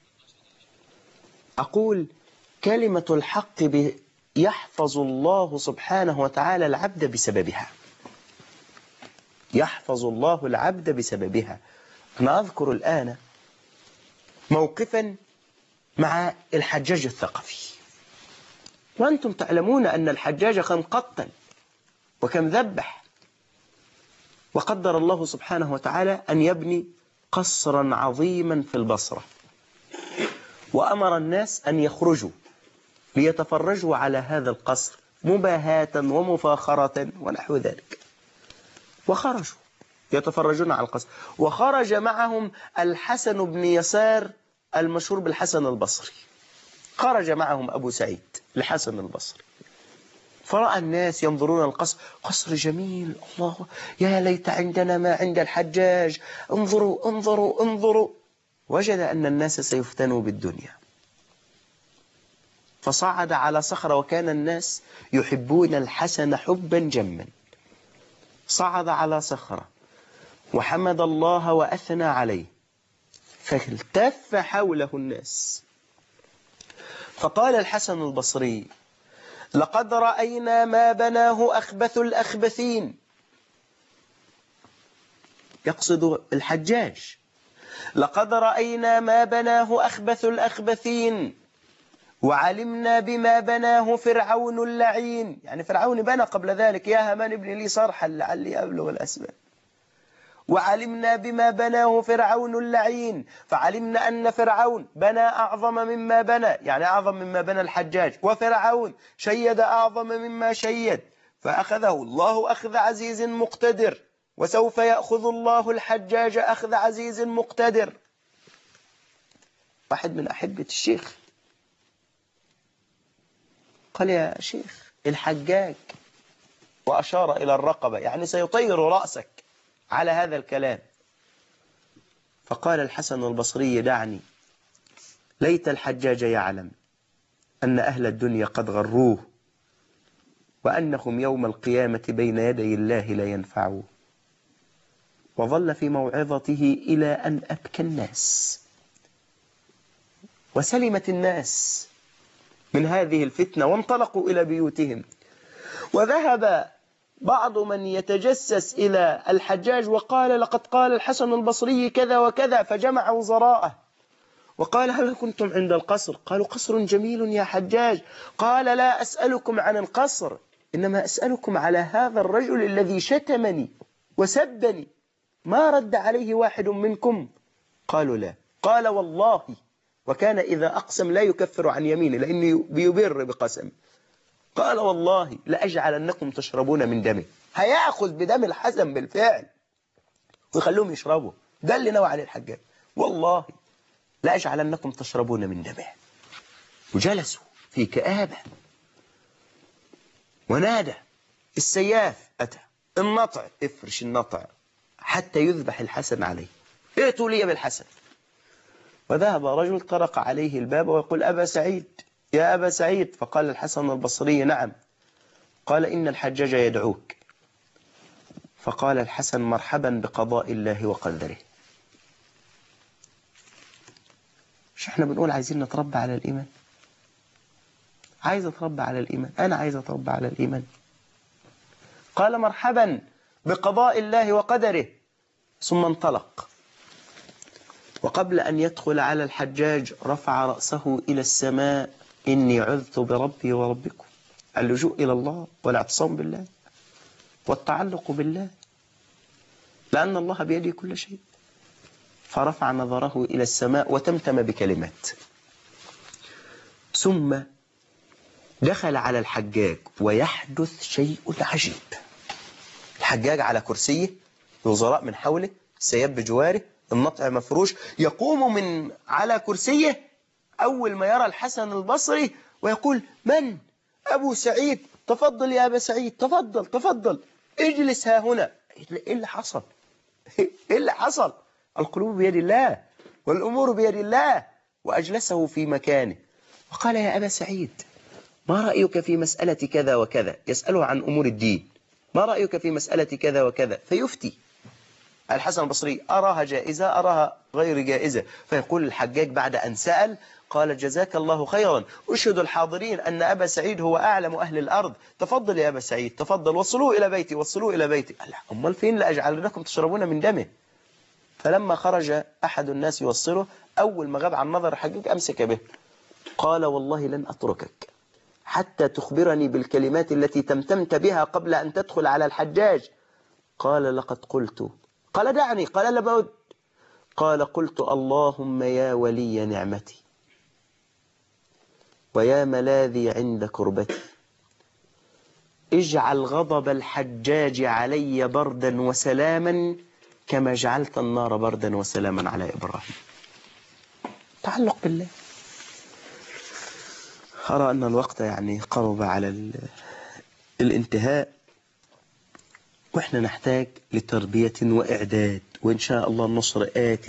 S1: أقول كلمة الحق يحفظ الله سبحانه وتعالى العبد بسببها، يحفظ الله العبد بسببها. أنا أذكر الآن موقفا مع الحجاج الثقفي، وأنتم تعلمون أن الحجاج كم قتل وكم ذبح، وقدر الله سبحانه وتعالى أن يبني قصرا عظيما في البصرة، وأمر الناس أن يخرجوا ليتفرجوا على هذا القصر مباهاة ومفاخرة ونحو ذلك. وخرجوا يتفرجون على القصر، وخرج معهم الحسن بن يسار المشهور بالحسن البصري، خرج معهم أبو سعيد الحسن البصري. فرأى الناس ينظرون القصر، قصر جميل، الله يا ليت عندنا ما عند الحجاج، انظروا انظروا انظروا. وجد أن الناس سيفتنوا بالدنيا، فصعد على صخرة، وكان الناس يحبون الحسن حبا جما. صعد على صخرة وحمد الله وأثنى عليه، فالتف حوله الناس، فقال الحسن البصري: لقد رأينا ما بناه أخبث الأخبثين، يقصد الحجاج. لقد رأينا ما بناه أخبث الأخبثين وعلمنا بما بناه فرعون اللعين. يعني فرعون بنى قبل ذلك: يا هامان ابن لي صرحا لعلي أبلغ الأسباب. وعلمنا بما بناه فرعون اللعين، فعلمنا أن فرعون بنى أعظم مما بنى، يعني أعظم مما بنى الحجاج، وفرعون شيد أعظم مما شيد، فأخذه الله أخذ عزيز مقتدر، وسوف يأخذ الله الحجاج أخذ عزيز مقتدر. واحد من أحبة الشيخ قال: يا شيخ الحجاج، وأشار إلى الرقبة، يعني سيطير رأسك على هذا الكلام. فقال الحسن البصري: دعني، ليت الحجاج يعلم أن أهل الدنيا قد غروه، وأنهم يوم القيامة بين يدي الله لا ينفعوه. وظل في موعظته إلى أن أبكى الناس، وسلمت الناس من هذه الفتنة وانطلقوا إلى بيوتهم. وذهب بعض من يتجسس إلى الحجاج وقال: لقد قال الحسن البصري كذا وكذا، فجمع وزراءه وقال: هل كنتم عند القصر؟ قالوا: قصر جميل يا حجاج. قال: لا أسألكم عن القصر، إنما أسألكم على هذا الرجل الذي شتمني وسبني، ما رد عليه واحد منكم؟ قالوا: لا. قال: والله، وكان إذا أقسم لا يكفر عن يمينه، لأنه بيبر بقسم. قال والله لأجعلنكم تشربون من دمه. هيأخذ بدم الحسن بالفعل ويخلوهم يشربوا. ده اللي نوى عليه الحجاج، والله لأجعلنكم تشربون من دمه. وجلسوا في كآبة، ونادى السياف أتى، النطع افرش النطع حتى يذبح الحسن عليه، ائتوا لي بالحسن. وذهب رجل طرق عليه الباب ويقول أبا سعيد يا أبا سعيد. فقال الحسن البصري نعم. قال إن الحجاج يدعوك. فقال الحسن مرحبا بقضاء الله وقدره. مش احنا بنقول عايزين نتربى على الإيمان؟ عايز أتربى على الإيمان، أنا عايز أتربى على الإيمان. قال مرحبا بقضاء الله وقدره، ثم انطلق. وقبل أن يدخل على الحجاج رفع رأسه إلى السماء: إني عذت بربي وربكم. اللجوء إلى الله والاعتصام بالله والتعلق بالله، لأن الله بيده كل شيء. فرفع نظره إلى السماء وتمتم بكلمات. ثم دخل على الحجاج ويحدث شيء عجيب. الحجاج على كرسيه، الوزراء من حوله، السياف بجواره، النطع مفروش، يقوم من على كرسيه أول ما يرى الحسن البصري ويقول: من؟ أبو سعيد، تفضل يا أبا سعيد، تفضل تفضل، اجلس ها هنا. إيه اللي حصل؟ إيه اللي حصل؟ القلوب بيد الله والأمور بيد الله. وأجلسه في مكانه وقال: يا أبا سعيد، ما رأيك في مسألة كذا وكذا؟ يسأله عن أمور الدين. ما رأيك في مسألة كذا وكذا؟ فيفتي الحسن البصري: أراها جائزة، أراها غير جائزة. فيقول الحجاج بعد أن سأل: قال: جزاك الله خيرا، أشهد الحاضرين أن أبا سعيد هو أعلم أهل الأرض، تفضل يا أبا سعيد، تفضل، وصلوه إلى بيتي، وصلوه إلى بيتي. قال: أمال فين لأجعلنكم تشربون من دمه؟ فلما خرج أحد الناس يوصله، أول ما غاب عن نظر الحجاج أمسك به. قال: والله لن أتركك حتى تخبرني بالكلمات التي تمتمت بها قبل أن تدخل على الحجاج. قال: لقد قلت. قال: دعني. قال: لا بد. قال: قلت: اللهم يا ولي نعمتي ويا ملاذي عند كربتي، اجعل غضب الحجاج علي بردا وسلاما كما جعلت النار بردا وسلاما على إبراهيم. تعلق بالله. أرى أن الوقت يعني قرب على الانتهاء، وإحنا نحتاج لتربية وإعداد، وإن شاء الله النصر آت،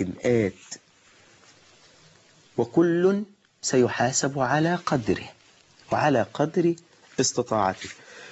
S1: وكل سيحاسب على قدره وعلى قدر استطاعته.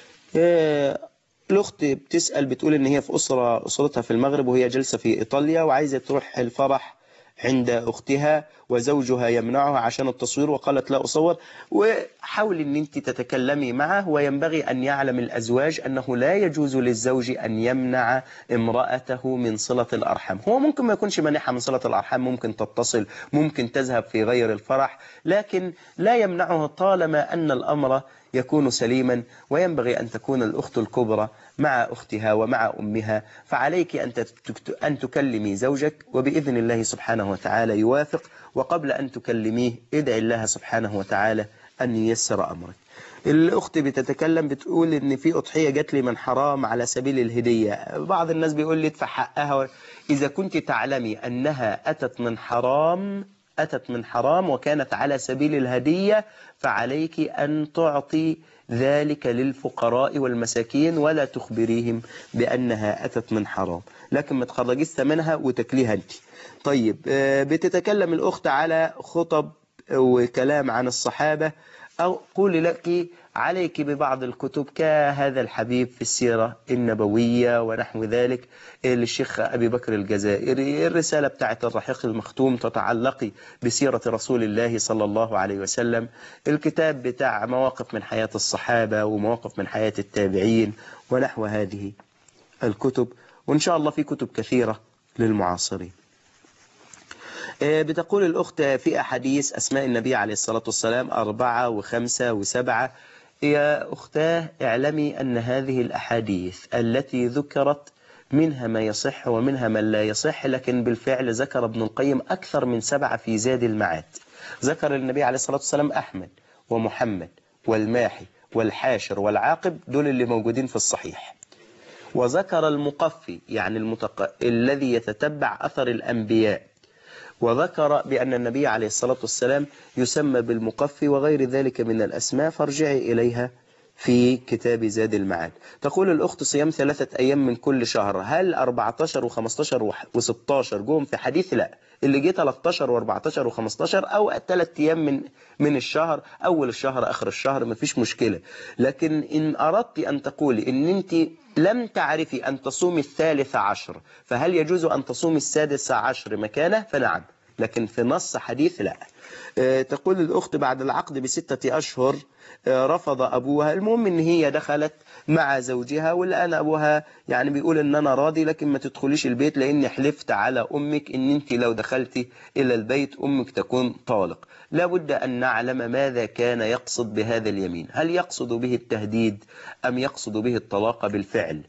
S1: الأخت بتسأل، بتقول إن هي في أسرتها في المغرب، وهي جلسة في إيطاليا وعايزة تروح الفرح عند أختها، وزوجها يمنعها عشان التصوير، وقالت لا أصور. وحاول أن أنت تتكلمي معه، وينبغي أن يعلم الأزواج أنه لا يجوز للزوج أن يمنع امرأته من صلة الأرحام. هو ممكن ما يكونش مانعها من صلة الأرحام، ممكن تتصل، ممكن تذهب في غير الفرح، لكن لا يمنعه طالما أن الأمر يكون سليما. وينبغي أن تكون الأخت الكبرى مع أختها ومع أمها، فعليك أن تكلمي زوجك، وبإذن الله سبحانه وتعالى يوافق. وقبل أن تكلميه ادعي الله سبحانه وتعالى أن ييسر أمرك. الأخت بتتكلم، بتقول إن في أضحية جات لي من حرام على سبيل الهدية. بعض الناس بيقول لي ادفع حقها. إذا كنت تعلمي أنها أتت من حرام وكانت على سبيل الهدية، فعليك أن تعطي ذلك للفقراء والمساكين، ولا تخبريهم بأنها أتت من حرام، لكن ما تخرجيش ثمنها وتكليها أنت. طيب، بتتكلم الأخت على خطب وكلام عن الصحابة. أقول لك عليك ببعض الكتب كهذا الحبيب في السيرة النبوية ونحو ذلك للشيخ أبي بكر الجزائري، الرسالة بتاعت الرحيق المختوم تتعلقي بسيرة رسول الله صلى الله عليه وسلم، الكتاب بتاع مواقف من حياة الصحابة ومواقف من حياة التابعين ونحو هذه الكتب، وإن شاء الله في كتب كثيرة للمعاصرين. بتقول الأخت في أحاديث أسماء النبي عليه الصلاة والسلام 4 و5 و7. يا أختاه، اعلمي أن هذه الأحاديث التي ذكرت منها ما يصح ومنها ما لا يصح، لكن بالفعل ذكر ابن القيم أكثر من 7 في زاد المعاد. ذكر النبي عليه الصلاة والسلام أحمد ومحمد والماحي والحاشر والعاقب دول اللي موجودين في الصحيح. وذكر المقفي يعني الذي يتتبع أثر الأنبياء، وذكر بأن النبي عليه الصلاة والسلام يسمى بالمقفي وغير ذلك من الأسماء، فارجعي إليها في كتاب زاد المعاد. تقول الأخت صيام 3 أيام من كل شهر، هل 14 و15 و16 جوهم في حديث؟ لا، اللي جه 13 و14 و15 أو 3 أيام من الشهر، أول الشهر آخر الشهر، مفيش مشكلة. لكن إن أردت أن تقولي إن أنت لم تعرفي أن تصومي 13 فهل يجوز أن تصومي 16 مكانه؟ فنعم، لكن في نص حديث لا. تقول الأخت بعد العقد ب6 أشهر رفض أبوها، المهم إن هي دخلت مع زوجها، والآن أبوها يعني بيقول إن أنا راضي لكن ما تدخليش البيت لأني حلفت على أمك إن أنت لو دخلتي إلى البيت أمك تكون طالق. لابد أن نعلم ماذا كان يقصد بهذا اليمين، هل يقصد به التهديد أم يقصد به الطلاق بالفعل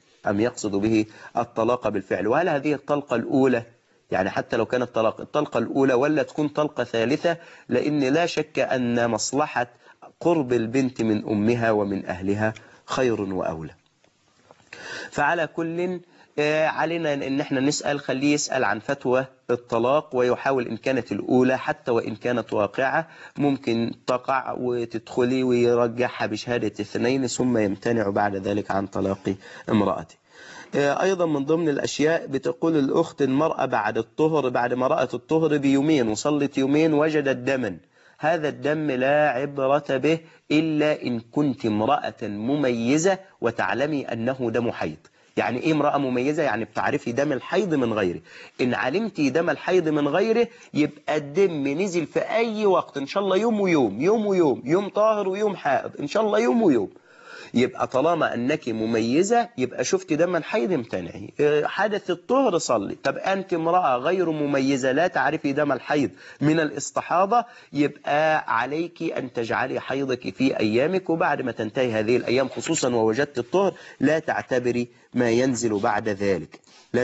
S1: وهل هذه الطلقة الأولى يعني حتى لو كانت الطلقة الأولى ولا تكون طلقة ثالثة، لأن لا شك أن مصلحة قرب البنت من أمها ومن أهلها خير وأولى. فعلى كل علينا أن احنا نسأل، خليه يسأل عن فتوى الطلاق ويحاول إن كانت الأولى حتى وإن كانت واقعة ممكن تقع وتدخلي ويرجعها بشهادة 2 ثم يمتنع بعد ذلك عن طلاق امرأته. أيضا من ضمن الأشياء بتقول الأخت المرأة بعد ما رأت الطهر بيومين وصلت يومين وجدت دما، هذا الدم لا عبرة به إلا إن كنت امرأة مميزة وتعلمي أنه دم حيض. يعني إيه امرأة مميزة؟ يعني بتعرفي دم الحيض من غيره. إن علمتي دم الحيض من غيره يبقى الدم نزل في أي وقت، إن شاء الله يوم ويوم، يوم طاهر ويوم حائض، إن شاء الله يوم ويوم. يبقى طالما أنك مميزة يبقى شفت دم الحيض امتنعي، حدث الطهر صلي. طب أنت امرأة غير مميزة لا تعرفي دم الحيض من الاستحاضة، يبقى عليك أن تجعلي حيضك في أيامك، وبعد ما تنتهي هذه الأيام خصوصا ووجدت الطهر لا تعتبري ما ينزل بعد ذلك.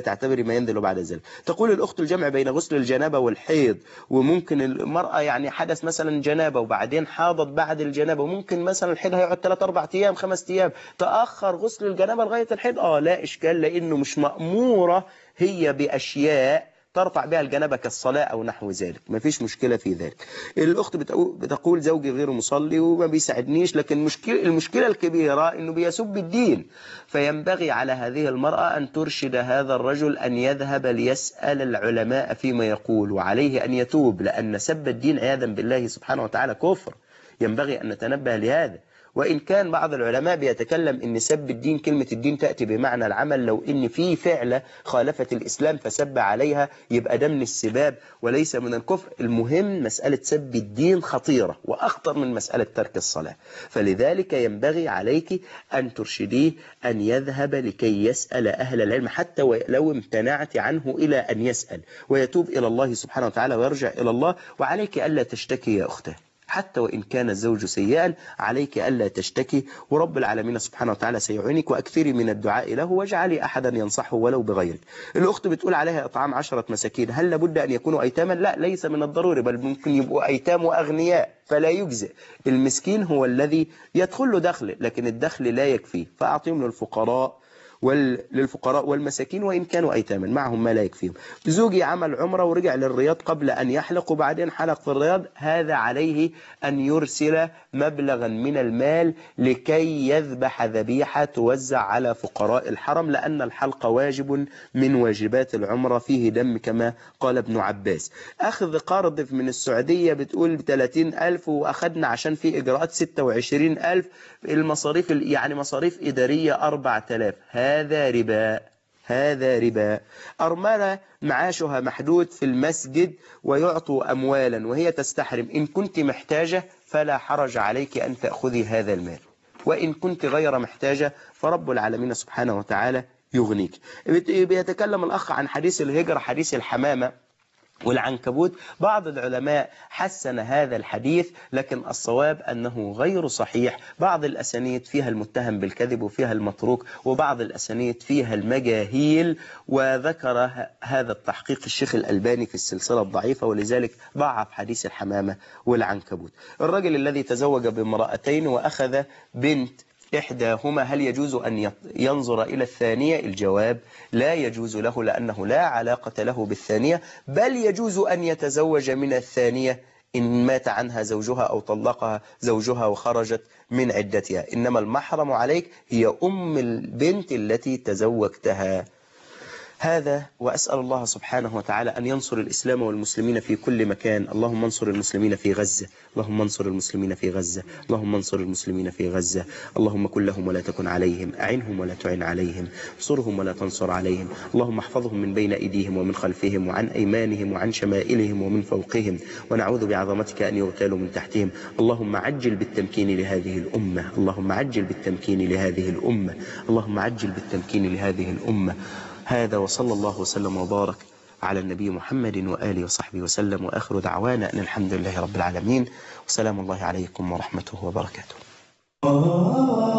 S1: تقول الأخت الجمع بين غسل الجنابة والحيض، وممكن المرأة يعني حدث مثلا جنابة وبعدين حاضت بعد الجنابة، وممكن مثلا الحيض هيقعد 3-4 أيام 5 أيام، تأخر غسل الجنابة لغاية الحيض. لا إشكال، لأنه مش مأمورة هي بأشياء ترفع بها الجنابة كالصلاة أو نحو ذلك، ما فيش مشكلة في ذلك. الأخت بتقول زوجي غير مصلي وما بيساعدنيش، لكن المشكلة الكبيرة أنه بيسب الدين، فينبغي على هذه المرأة أن ترشد هذا الرجل أن يذهب ليسأل العلماء فيما يقول، وعليه أن يتوب، لأن سب الدين عياذا بالله سبحانه وتعالى كفر، ينبغي أن نتنبه لهذا. وإن كان بعض العلماء بيتكلم إن سب الدين، كلمة الدين تأتي بمعنى العمل، لو إن في فعلة خالفت الإسلام فسب عليها يبقى ده من السباب وليس من الكفر. المهم مسألة سب الدين خطيرة وأخطر من مسألة ترك الصلاة، فلذلك ينبغي عليك أن ترشديه أن يذهب لكي يسأل أهل العلم، حتى ولو امتنعت عنه إلى أن يسأل ويتوب إلى الله سبحانه وتعالى ويرجع إلى الله. وعليك ألا تشتكي يا أخته، حتى وإن كان الزوج سيئا عليك ألا تشتكي، ورب العالمين سبحانه وتعالى سيعينك، وأكثري من الدعاء له واجعلي أحدا ينصحه ولو بغيرك. الأخت بتقول عليها إطعام 10 مساكين، هل لابد أن يكونوا أيتاما؟ لا، ليس من الضروري، بل ممكن يبقوا أيتام وأغنياء فلا يجزئ. المسكين هو الذي يدخل له دخل لكن الدخل لا يكفيه، فأعطيهم للفقراء والمساكين وإن كانوا أيتاما معهم ما لا يكفيهم. زوجي عمل عمرة ورجع للرياض قبل أن يحلق وبعدين حلق في الرياض، هذا عليه أن يرسل مبلغا من المال لكي يذبح ذبيحة توزع على فقراء الحرم، لأن الحلق واجب من واجبات العمرة فيه دم كما قال ابن عباس. أخذ قرض من السعودية بتقول ب30,000 وأخذنا عشان في إجراءات 26,000، المصاريف يعني مصاريف إدارية 4,000، هذا ربا. أرملة معاشها محدود في المسجد ويعطوا أموالا وهي تستحرم، إن كنت محتاجة فلا حرج عليك أن تأخذي هذا المال، وإن كنت غير محتاجة فرب العالمين سبحانه وتعالى يغنيك. بيتكلم الأخ عن حديث الهجرة، حديث الحمامة، والعنكبوت. بعض العلماء حسن هذا الحديث، لكن الصواب أنه غير صحيح. بعض الأسانيد فيها المتهم بالكذب وفيها المتروك، وبعض الأسانيد فيها المجاهيل، وذكر هذا التحقيق الشيخ الألباني في السلسلة الضعيفة، ولذلك ضعف حديث الحمامة والعنكبوت. الرجل الذي تزوج بامرأتين وأخذ بنت إحداهما، هل يجوز أن ينظر إلى الثانية؟ الجواب لا يجوز له، لأنه لا علاقة له بالثانية، بل يجوز أن يتزوج من الثانية إن مات عنها زوجها أو طلقها زوجها وخرجت من عدتها. إنما المحرم عليك هي أم البنت التي تزوجتها. هذا، وأسأل الله سبحانه وتعالى أن ينصر الإسلام والمسلمين في كل مكان. اللهم انصر المسلمين في غزة، اللهم انصر المسلمين في غزة، اللهم انصر المسلمين في غزة. اللهم كن لهم ولا تكن عليهم، أعنهم ولا تعن عليهم، انصرهم ولا تنصر عليهم. اللهم احفظهم من بين أيديهم ومن خلفهم وعن أيمانهم وعن شمائلهم ومن فوقهم، ونعوذ بعظمتك أن يغتالوا من تحتهم. اللهم عجل بالتمكين لهذه الأمة، اللهم عجل بالتمكين لهذه الأمة، اللهم عجل بالتمكين لهذه الأمة. هذا، وصلى الله وسلم وبارك على النبي محمد وآله وصحبه وسلم، وآخر دعوانا أن الحمد لله رب العالمين، وسلام الله عليكم ورحمته وبركاته.